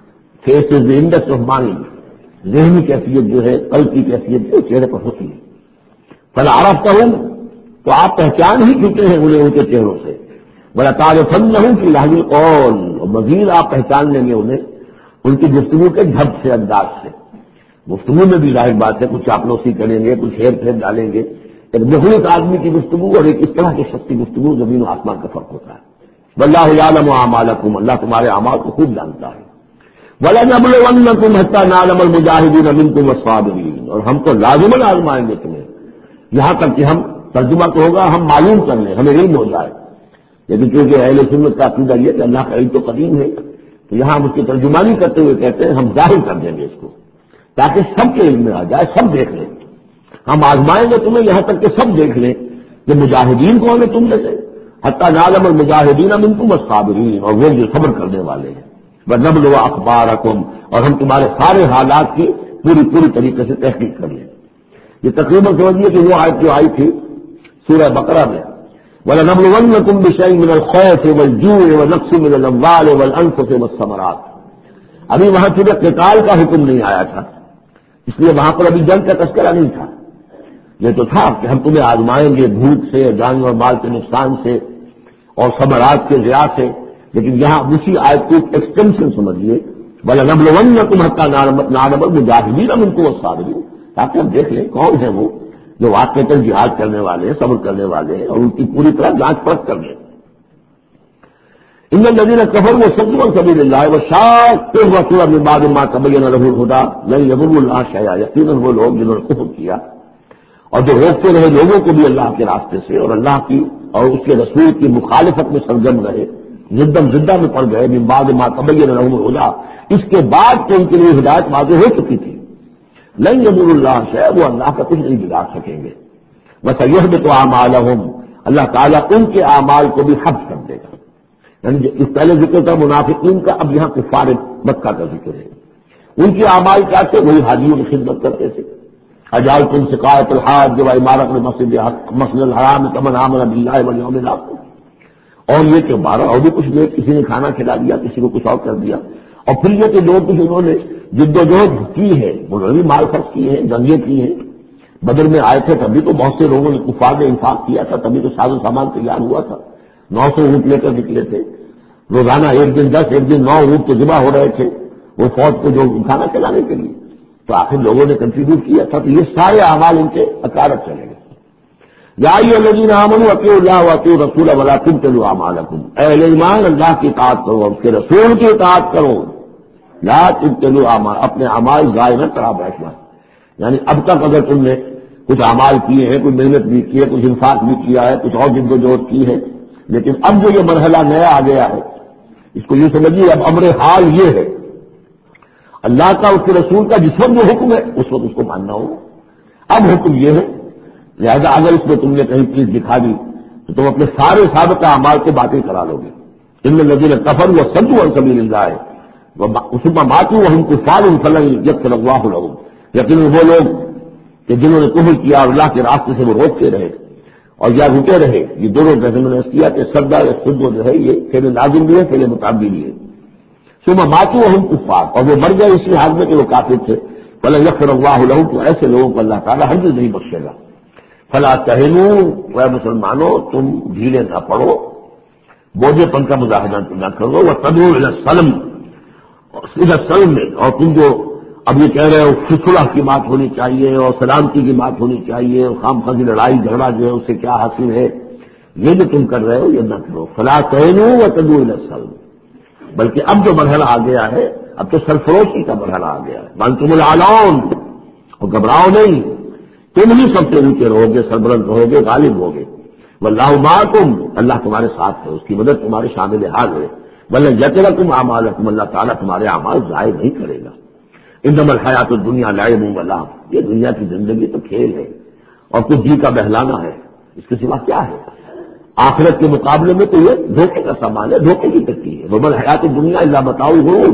face is the index of mind, ذہنی کیفیت جو ہے، قلب کی کیفیت جو چہرے پر ہوتی ہے۔ فَلَعَرَفْتَهُمْ، تو آپ پہچان ہی چکے ہیں انہیں ان کے چہروں سے، وَلَتَعْرِفَنَّهُمْ فِي لَحْنِ الْقَوْلِ، اور مزید آپ پہچان لیں گے انہیں ان کی گفتگو کے ڈھب سے، انداز سے۔ گفتگو میں بھی ظاہر بات ہے کچھ چاپلوسی کریں گے، کچھ ہیر پھیر ڈالیں گے، ایک مخلص آدمی کی گفتگو اور ایک اس طرح کے شخص کی گفتگو زمین و آسمان کا فرق ہوتا ہے۔ وَاللَّهُ يَعْلَمُ أَعْمَالَكُمْ، اللہ تمہارے اعمال کو خوب جانتا ہے۔ وَلَنَبْلُوَنَّكُمْ حَتَّىٰ نَعْلَمَ الْمُجَاهِدِينَ مِنكُمْ وَالصَّابِرِينَ، اور ہم تو لازماً آزمائیں گے تمہیں، یہاں تک کہ ہم، ترجمہ تو ہوگا ہم معلوم کر لیں، ہمیں علم ہو جائے، لیکن کیونکہ اہل سنت کا عقیدہ یہ کہ اللہ کا علم تو قدیم ہے، تو یہاں ہم اس کی ترجمانی کرتے ہوئے کہتے ہیں ہم ظاہر کر دیں گے اس کو، تاکہ سب کے علم میں آ جائے، سب دیکھ لیں۔ ہم آزمائیں گے تمہیں یہاں تک کہ سب دیکھ لیں کہ مجاہدین کون ہیں تم میں سے، حتیٰ نعلم المجاہدین منکم والصابرین، اور وہ جو صبر کرنے والے ہیں، وَنَبْلُوَ أَخْبَارَكُمْ، اور ہم تمہارے سارے حالات کی پوری پوری طریقے سے تحقیق کر لیں۔ یہ تقریباً سمجھیے کہ وہ آیت جو آئی تھی سورہ بقرہ میں، وَلَنَبْلُوَنَّكُمْ بِشَيْءٍ مِّنَ الْخَوْفِ وَالْجُوعِ وَنَقْصٍ مِّنَ الْأَمْوَالِ وَالْأَنفُسِ وَالثَّمَرَاتِ، ابھی وہاں چونکہ قتال کا حکم نہیں آیا تھا اس لیے وہاں پر ابھی جنگ کا تذکرہ نہیں تھا، یہ تو تھا کہ ہم تمہیں آزمائیں گے بھوک سے، جان اور مال کے نقصان سے اور ثمرات کے ضیاع سے، لیکن یہاں اسی آیت کو ایکسٹینشن سمجھیے، وَلَنَبْلُوَنَّكُمْ حَتَّىٰ نَعْلَمَ الْمُجَاهِدِينَ مِنكُمْ وَالصَّابِرِينَ، تاکہ ہم دیکھ لیں کون ہیں وہ جو واقعتاً جہاد کرنے والے ہیں، صبر کرنے والے ہیں، اور ان کی پوری طرح جانچ پرکھ کر لیں۔ إِنَّ الَّذِينَ كَفَرُوا وَصَدُّوا عَن سَبِيلِ اللَّهِ وَشَاقُّوا الرَّسُولَ مِن بَعْدِ مَا تَبَيَّنَ لَهُمُ الْهُدَىٰ لَن يَضُرُّوا اللَّهَ شَيْئًا، یقیناً وہ لوگ جنہوں نے کفر کیا اور جو روکتے رہے لوگوں کو بھی اللہ کے راستے سے اور اللہ کی اور اس کے رسول کی مخالفت میں سرگرم رہے، زدم زدہ میں پڑ گئے، من بعد ما تبین لهم الهدى، اس کے بعد کہ ان کے لیے ہدایت واضح ہو چکی تھی، لن يضروا الله شيئا، وہ اللہ کا کچھ نہیں بگاڑ سکیں گے، وسيحبط اعمالهم، اللہ تعالیٰ ان کے اعمال کو بھی حبس کر دے گا۔ یعنی جو اس پہلے ذکر تھا منافقین کا، اب یہاں کفار مکہ کا ذکر ہے، ان کے اعمال کیا تھے؟ وہی حاجیوں کی خدمت کرتے تھے، اجعلتم سقایۃ الحاج وعمارۃ المسجد مسجد الحرام کمن آمن باللہ والیوم الآخر، اور یہ کہ بارہ اور بھی کچھ لوگ، کسی نے کھانا کھلا دیا، کسی کو کچھ اور کر دیا، اور پھر یہ کہ جو کچھ انہوں نے جد و جہد کی ہے، انہوں نے بھی مال خرچ کیے ہیں، جنگیں کی ہیں، بدر میں آئے تھے تبھی تو بہت سے لوگوں نے کفار نے انفاق کیا تھا، تبھی تو ساز و سامان تیار ہوا تھا. نو سو اونٹ لے کر نکلے تھے روزانہ، ایک دن دس ایک دن نو اونٹ تو ذبح ہو رہے تھے وہ فوج کو جو کھانا کھلانے کے لیے. تو آخر لوگوں نے کنٹریبیوٹ کیا تھا، تو یہ سارے اعمال ان کے اچانک چلے گئے. یا ایھا الذین آمنوا اطیعوا اللہ واطیعوا الرسول ولا تبطلوا اعمالکم، اے اہل ایمان اللہ کی اطاعت کرو اور اس کے رسول کی اطاعت کرو. لا تبطلوا اعمال، اپنے اعمال ضائع نہ کرا بیٹھنا. یعنی اب تک اگر تم نے کچھ اعمال کیے ہیں، کوئی محنت بھی کی ہے، کچھ انفاق بھی کیا ہے، کچھ اور جد و جہد کی ہے، لیکن اب جو یہ مرحلہ نیا آ گیا ہے اس کو یہ سمجھیے اب امر حال یہ ہے اللہ کا اس کے رسول کا جس وقت جو حکم ہے اس وقت اس کو ماننا ہوگا. اب حکم یہ ہے، لہذا اگر اس میں تم نے کہیں چیز دکھا دی تو تم اپنے سارے سابقہ اعمال کے باطل کرا لو گے. ان الذین کفروا وصدوا عن سبیل اللہ ثم ماتوا وهم کفار فلن یغفر اللہ لهم، یقین وہ لوگ کہ جنہوں نے کفر کیا اور اللہ کے راستے سے وہ روکتے رہے اور یا رکے رہے، یہ دونوں جیسے میں نے کیا کہ سدا یا سدو جو ہے یہ فعل لازم بھی ہے فعل متعدی بھی ہے. ثم ماتوا وهم کفار، اور وہ مر گئے اس لحاظ میں کہ وہ کافر تھے. فلن یغفر اللہ لهم، تو ایسے لوگوں کو اللہ تعالیٰ ہرگز نہیں بخشے گا. فلا تہنوا، اے مسلمانوں تم ڈھیلے نہ پڑو، بوجھے پن کا مظاہرہ نہ کرو. وتدعوا الى السلم، الى السلم میں، اور تم جو اب یہ کہہ رہے ہو صلح کی بات ہونی چاہیے اور سلامتی کی بات ہونی چاہیے اور خام خواہ لڑائی جھگڑا جو ہے اس سے کیا حاصل ہے، یہ جو تم کر رہے ہو یہ نہ کرو. فلا تہنوا وتدعوا الى السلم، بلکہ اب جو مرحلہ آ گیا ہے اب تو سرفروشی کا مرحلہ آ گیا ہے. وانتم الاعلون، اور گھبراؤ نہیں، تم ہی سب سے اونچے رہو گے، سربلند رہو گے، غالب ہوگے. واللہ معکم، اللہ تمہارے ساتھ ہے، اس کی مدد تمہارے شامل حال ہے. ولن یترکم اعمالکم، اللہ تعالیٰ تمہارے اعمال ضائع نہیں کرے گا. انما الحیات الدنیا لعب و لہو، یہ دنیا کی زندگی تو کھیل ہے اور کچھ جی کا بہلانا ہے، اس کے سوا کیا ہے. آخرت کے مقابلے میں تو یہ دھوکے کا سامان ہے، دھوکے کی تکی ہے. وما الحیات الدنیا الا متاع الغرور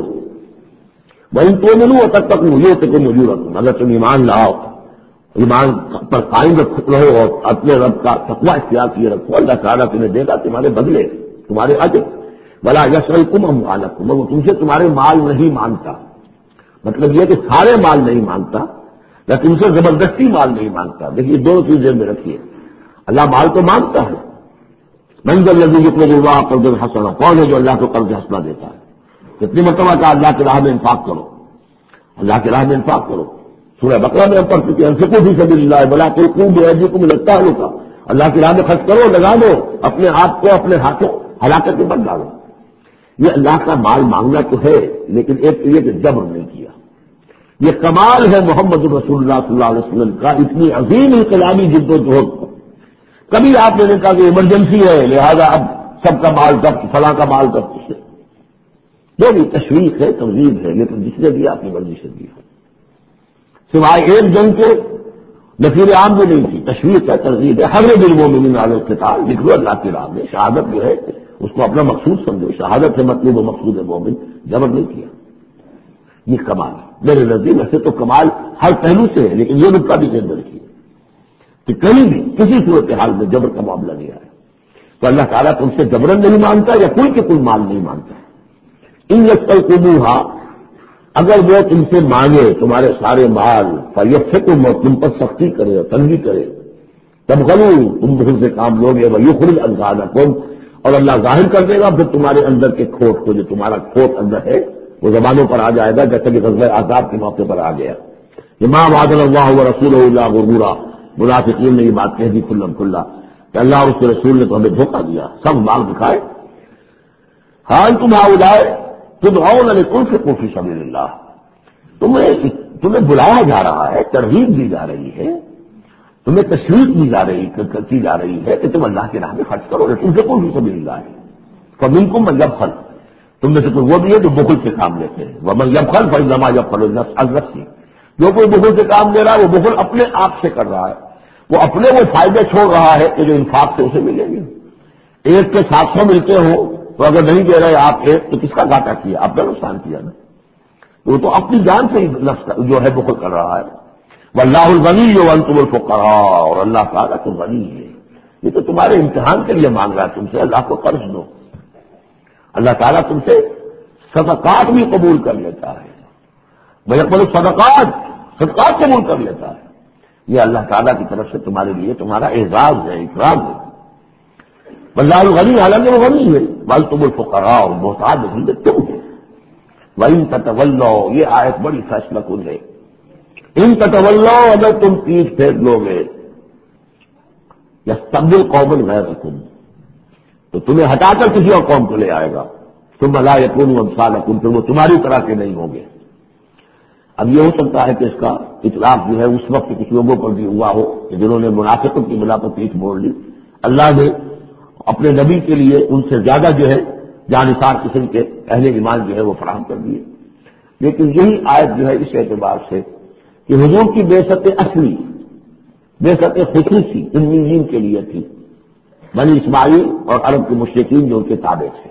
وان تؤمنوا وتتقوا یؤتکم اجورکم، اگر تم ایمان لاؤ، ایمان پر قائم رہو اور اپنے رب کا تقوی اختیار کیے رکھو، اللہ تعالیٰ تمہیں دے گا تمہارے بدلے، تمہارے اجر. ولا یسألکم اموالکم، وہ تم سے تمہارے مال نہیں مانگتا. مطلب یہ کہ سارے مال نہیں مانگتا یا تم سے زبردستی مال نہیں مانگتا. دیکھیے دو چیزیں میں رکھیے، اللہ مال تو مانگتا ہے. من ذا الذی یقرض اللہ قرضا حسنا، کون ہے جو اللہ کو قرض حسنا دیتا ہے. کتنی مرتبہ کہا اللہ کی راہ میں انفاق کرو، اللہ کی راہ میں انفاق کرو. سورہ بقرہ میں ہم پڑھ چکے ہیں انفقوا فی سبیل اللہ ولا تلقوا بایدیکم الی التہلکہ، اللہ کی راہ میں خرچ کرو، لگا دو، اپنے آپ کو اپنے ہاتھوں ہلاکت میں مت ڈالو. یہ اللہ کا مال مانگنا تو ہے، لیکن ایک یہ کہ جبر نہیں کیا. یہ کمال ہے محمد رسول اللہ صلی اللہ علیہ وسلم کا، اتنی عظیم انقلابی جد و جہد. کبھی آپ نے کہا کہ ایمرجنسی ہے لہذا اب سب کا مال ضبط، فلاں کا مال ضبط، سے جو بھی تشویق ہے ترغیب ہے، لیکن جس نے دیا اپنی مرضی سے دیا، سوائے ایک جنگ کے نفیر عام بھی نہیں تھی. تشویق ہے ترغیب ہے. حضرت المومنین علی القتال، لکھ لو اللہ کی راہ میں. شہادت جو ہے اس کو اپنا مقصود سمجھو، شہادت ہے مطلوب و مقصود ہے مومن، جبر نہیں کیا. یہ کمال ہے میرے نزدیک. ویسے تو کمال ہر پہلو سے ہے، لیکن یہ نقطہ بھی ذہن میں رکھیے کہ کہیں بھی کسی صورت حال میں جبر کا معاملہ نہیں آیا. تو اللہ تعالیٰ تم سے جبرن نہیں مانگتا یا کوئی کے کوئی مال نہیں مانگتا. ان یستلقموها، اگر وہ تم سے مانگے تمہارے سارے مال، فیفقکم، اور تم پر سختی کرے اور تنگی کرے، تبغلوا، تم بہت سے کام لوگے، ویخرج اضغانکم، اور اللہ ظاہر کر دے گا پھر تمہارے اندر کے کھوٹ کو، جو تمہارا کھوٹ اندر ہے وہ زبانوں پر آ جائے گا، جیسا کہ غزوہ احزاب کے موقع پر آ گیا. ما وعدنا اللہ ورسولہ الا غرورا، منافقین نے یہ بات کہہ دی کھلم کھلا کہ اللہ اور اس کے رسول نے تو ہمیں دھوکہ دیا، سب مال دکھائے. حال تم ہؤلاء تدعون لتنفقوا فی سبیل اللہ، تمہیں تمہیں بلایا جا رہا ہے، ترغیب دی جا رہی ہے، تمہیں تشویق دی جا رہی کی جا رہی ہے کہ تم اللہ کی راہ میں خرچ کرو. لتنفقوا فی سبیل اللہ، فمنکم من یبخل، تم میں سے کوئی وہ بھی ہے جو بخل سے کام لیتے ہیں. ومن یبخل فانما یبخل عن نفسہ، جو کوئی بخل سے کام لے رہا ہے وہ بخل اپنے آپ سے کر رہا ہے، وہ اپنے وہ فائدے چھوڑ رہا ہے کہ جو انفاق سے اسے ملیں گے. ایک کے سات سو ملتے ہو تو اگر نہیں دے رہے آپ ایک تو کس کا گھاٹا کیا؟ اپنا نقصان کیا نا. وہ تو اپنی جان سے ہی جو ہے بخل کر رہا ہے. واللہ الغنی وانتم الفقراء، اور اللہ تعالیٰ تو غنی ہے، یہ تو تمہارے امتحان کے لیے مانگ رہا ہے تم سے، اللہ کو قرض دو. اللہ تعالیٰ تم سے صدقات بھی قبول کر لیتا ہے، بھائی اپنے صدقات صدقات قبول کر لیتا ہے. یہ اللہ تعالیٰ کی طرف سے تمہارے لیے تمہارا اعزاز ہے، اکرام ہے۔ واللہ الغنی، حالانکہ وہ غنی ہے، وانتم الفقراء، اور محتاج ہوں گے تم۔ وَإِن تَتَوَلَّوْا، یہ آیت بڑی فیصلہ کن ہے۔ ان تتولوا، اگر تم پیٹھ پھیر لو گے، یستبدل قوما غیرکم، تو تمہیں ہٹا کر کسی اور قوم کو لے آئے گا، ثم لا یکونوا امثالکم، پھر وہ تمہاری طرح کے نہیں ہوں گے۔ اب یہ ہو سکتا ہے کہ اس کا اطلاق جو ہے اس وقت کچھ لوگوں پر بھی ہوا ہو کہ جنہوں نے منافقت کی بنا پر پیٹھ موڑ لی، اللہ نے اپنے نبی کے لیے ان سے زیادہ جو ہے جانثار قسم کے اہل ایمان جو ہے وہ فراہم کر دیے۔ لیکن یہی آیت جو ہے اس اعتبار سے کہ حضور کی بعثت اصلی، بعثت خصوصی امیین کے لیے تھی، بنی اسماعیل اور عرب کے مشرکین جو ان کے تابع تھے،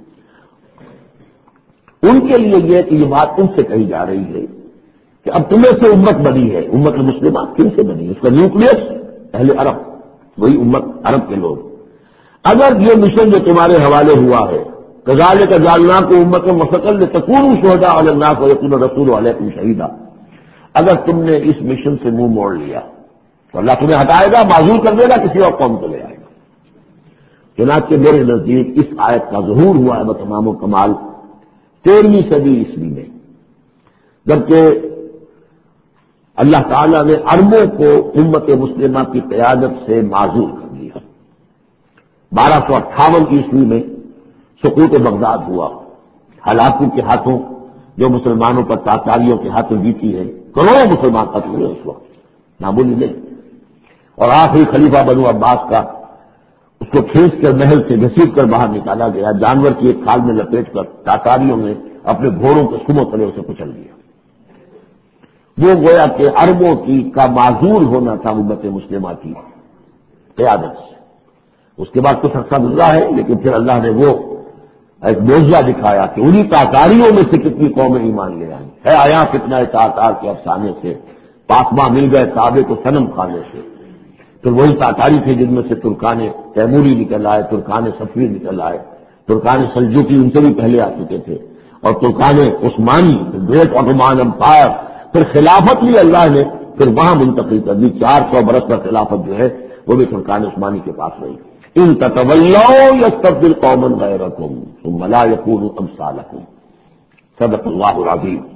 ان کے لیے یہ کہ یہ بات ان سے کہی جا رہی ہے کہ اب تمہیں سے امت بنی ہے، امت مسلمہ کن سے بنی ہے؟ اس کا نیوکلیس اہل عرب، وہی امت عرب کے لوگ۔ اگر یہ مشن جو تمہارے حوالے ہوا ہے، کذالک جعلناکم امۃ وسطا لتکونوا شہداء علی الناس ویکون الرسول علیکم شہیدا، اگر تم نے اس مشن سے منہ موڑ لیا تو اللہ تمہیں ہٹائے گا، معذور کر دے گا، کسی اور قوم کو لے آئے گا۔ چنانچہ میرے نزدیک اس آیت کا ظہور ہوا ہے بتمام و کمال تیرہویں صدی عیسوی میں، جبکہ اللہ تعالیٰ نے عربوں کو امت مسلمہ کی قیادت سے معذور کر دیا۔ بارہ سو اٹھاون عیسوی میں سقوط بغداد ہوا، ہلاکو کے ہاتھوں جو مسلمانوں پر تاتاریوں کے ہاتھوں جیتی ہے، کروڑوں مسلمان قتل ہوئے اس وقت، معمولی نہیں۔ اور آخری خلیفہ بنو عباس کا اس کو کھینچ کر محل سے گھسیٹ کر باہر نکالا گیا، جانور کی ایک کھال میں لپیٹ کر تاتاریوں نے اپنے گھوڑوں کے سموں تلے اسے کچل دیا۔ وہ گویا کہ عربوں کی کا معذور ہونا تھا امت مسلمہ کی قیادت سے۔ اس کے بعد کچھ عرصہ گزرا ہے، لیکن پھر اللہ نے وہ ایک معجزہ دکھایا کہ انہی تاتاریوں میں سے کتنی قومیں ایمان لے آئیں۔ ہے آیا فتنہ تاتار کے افسانے سے، پاسماں مل گئے کعبے کو صنم کھانے سے۔ پھر وہی تاتاری تھے جن میں سے ترکان تیموری نکل آئے، ترکان صفوی نکل آئے، ترکان سلجوقی ان سے بھی پہلے آ چکے تھے، اور ترکان عثمانی، گریٹ آٹومان امپائر، پھر خلافت لی اللہ نے، پھر وہاں منتقل کر دی۔ چار سو برس پر خلافت جو ہے وہ بھی ترکان عثمانی کے پاس رہی۔ ان تتولوا یستبدل قوما غیرکم ثم لا یکونوا امثالکم۔ صدق اللہ العظیم۔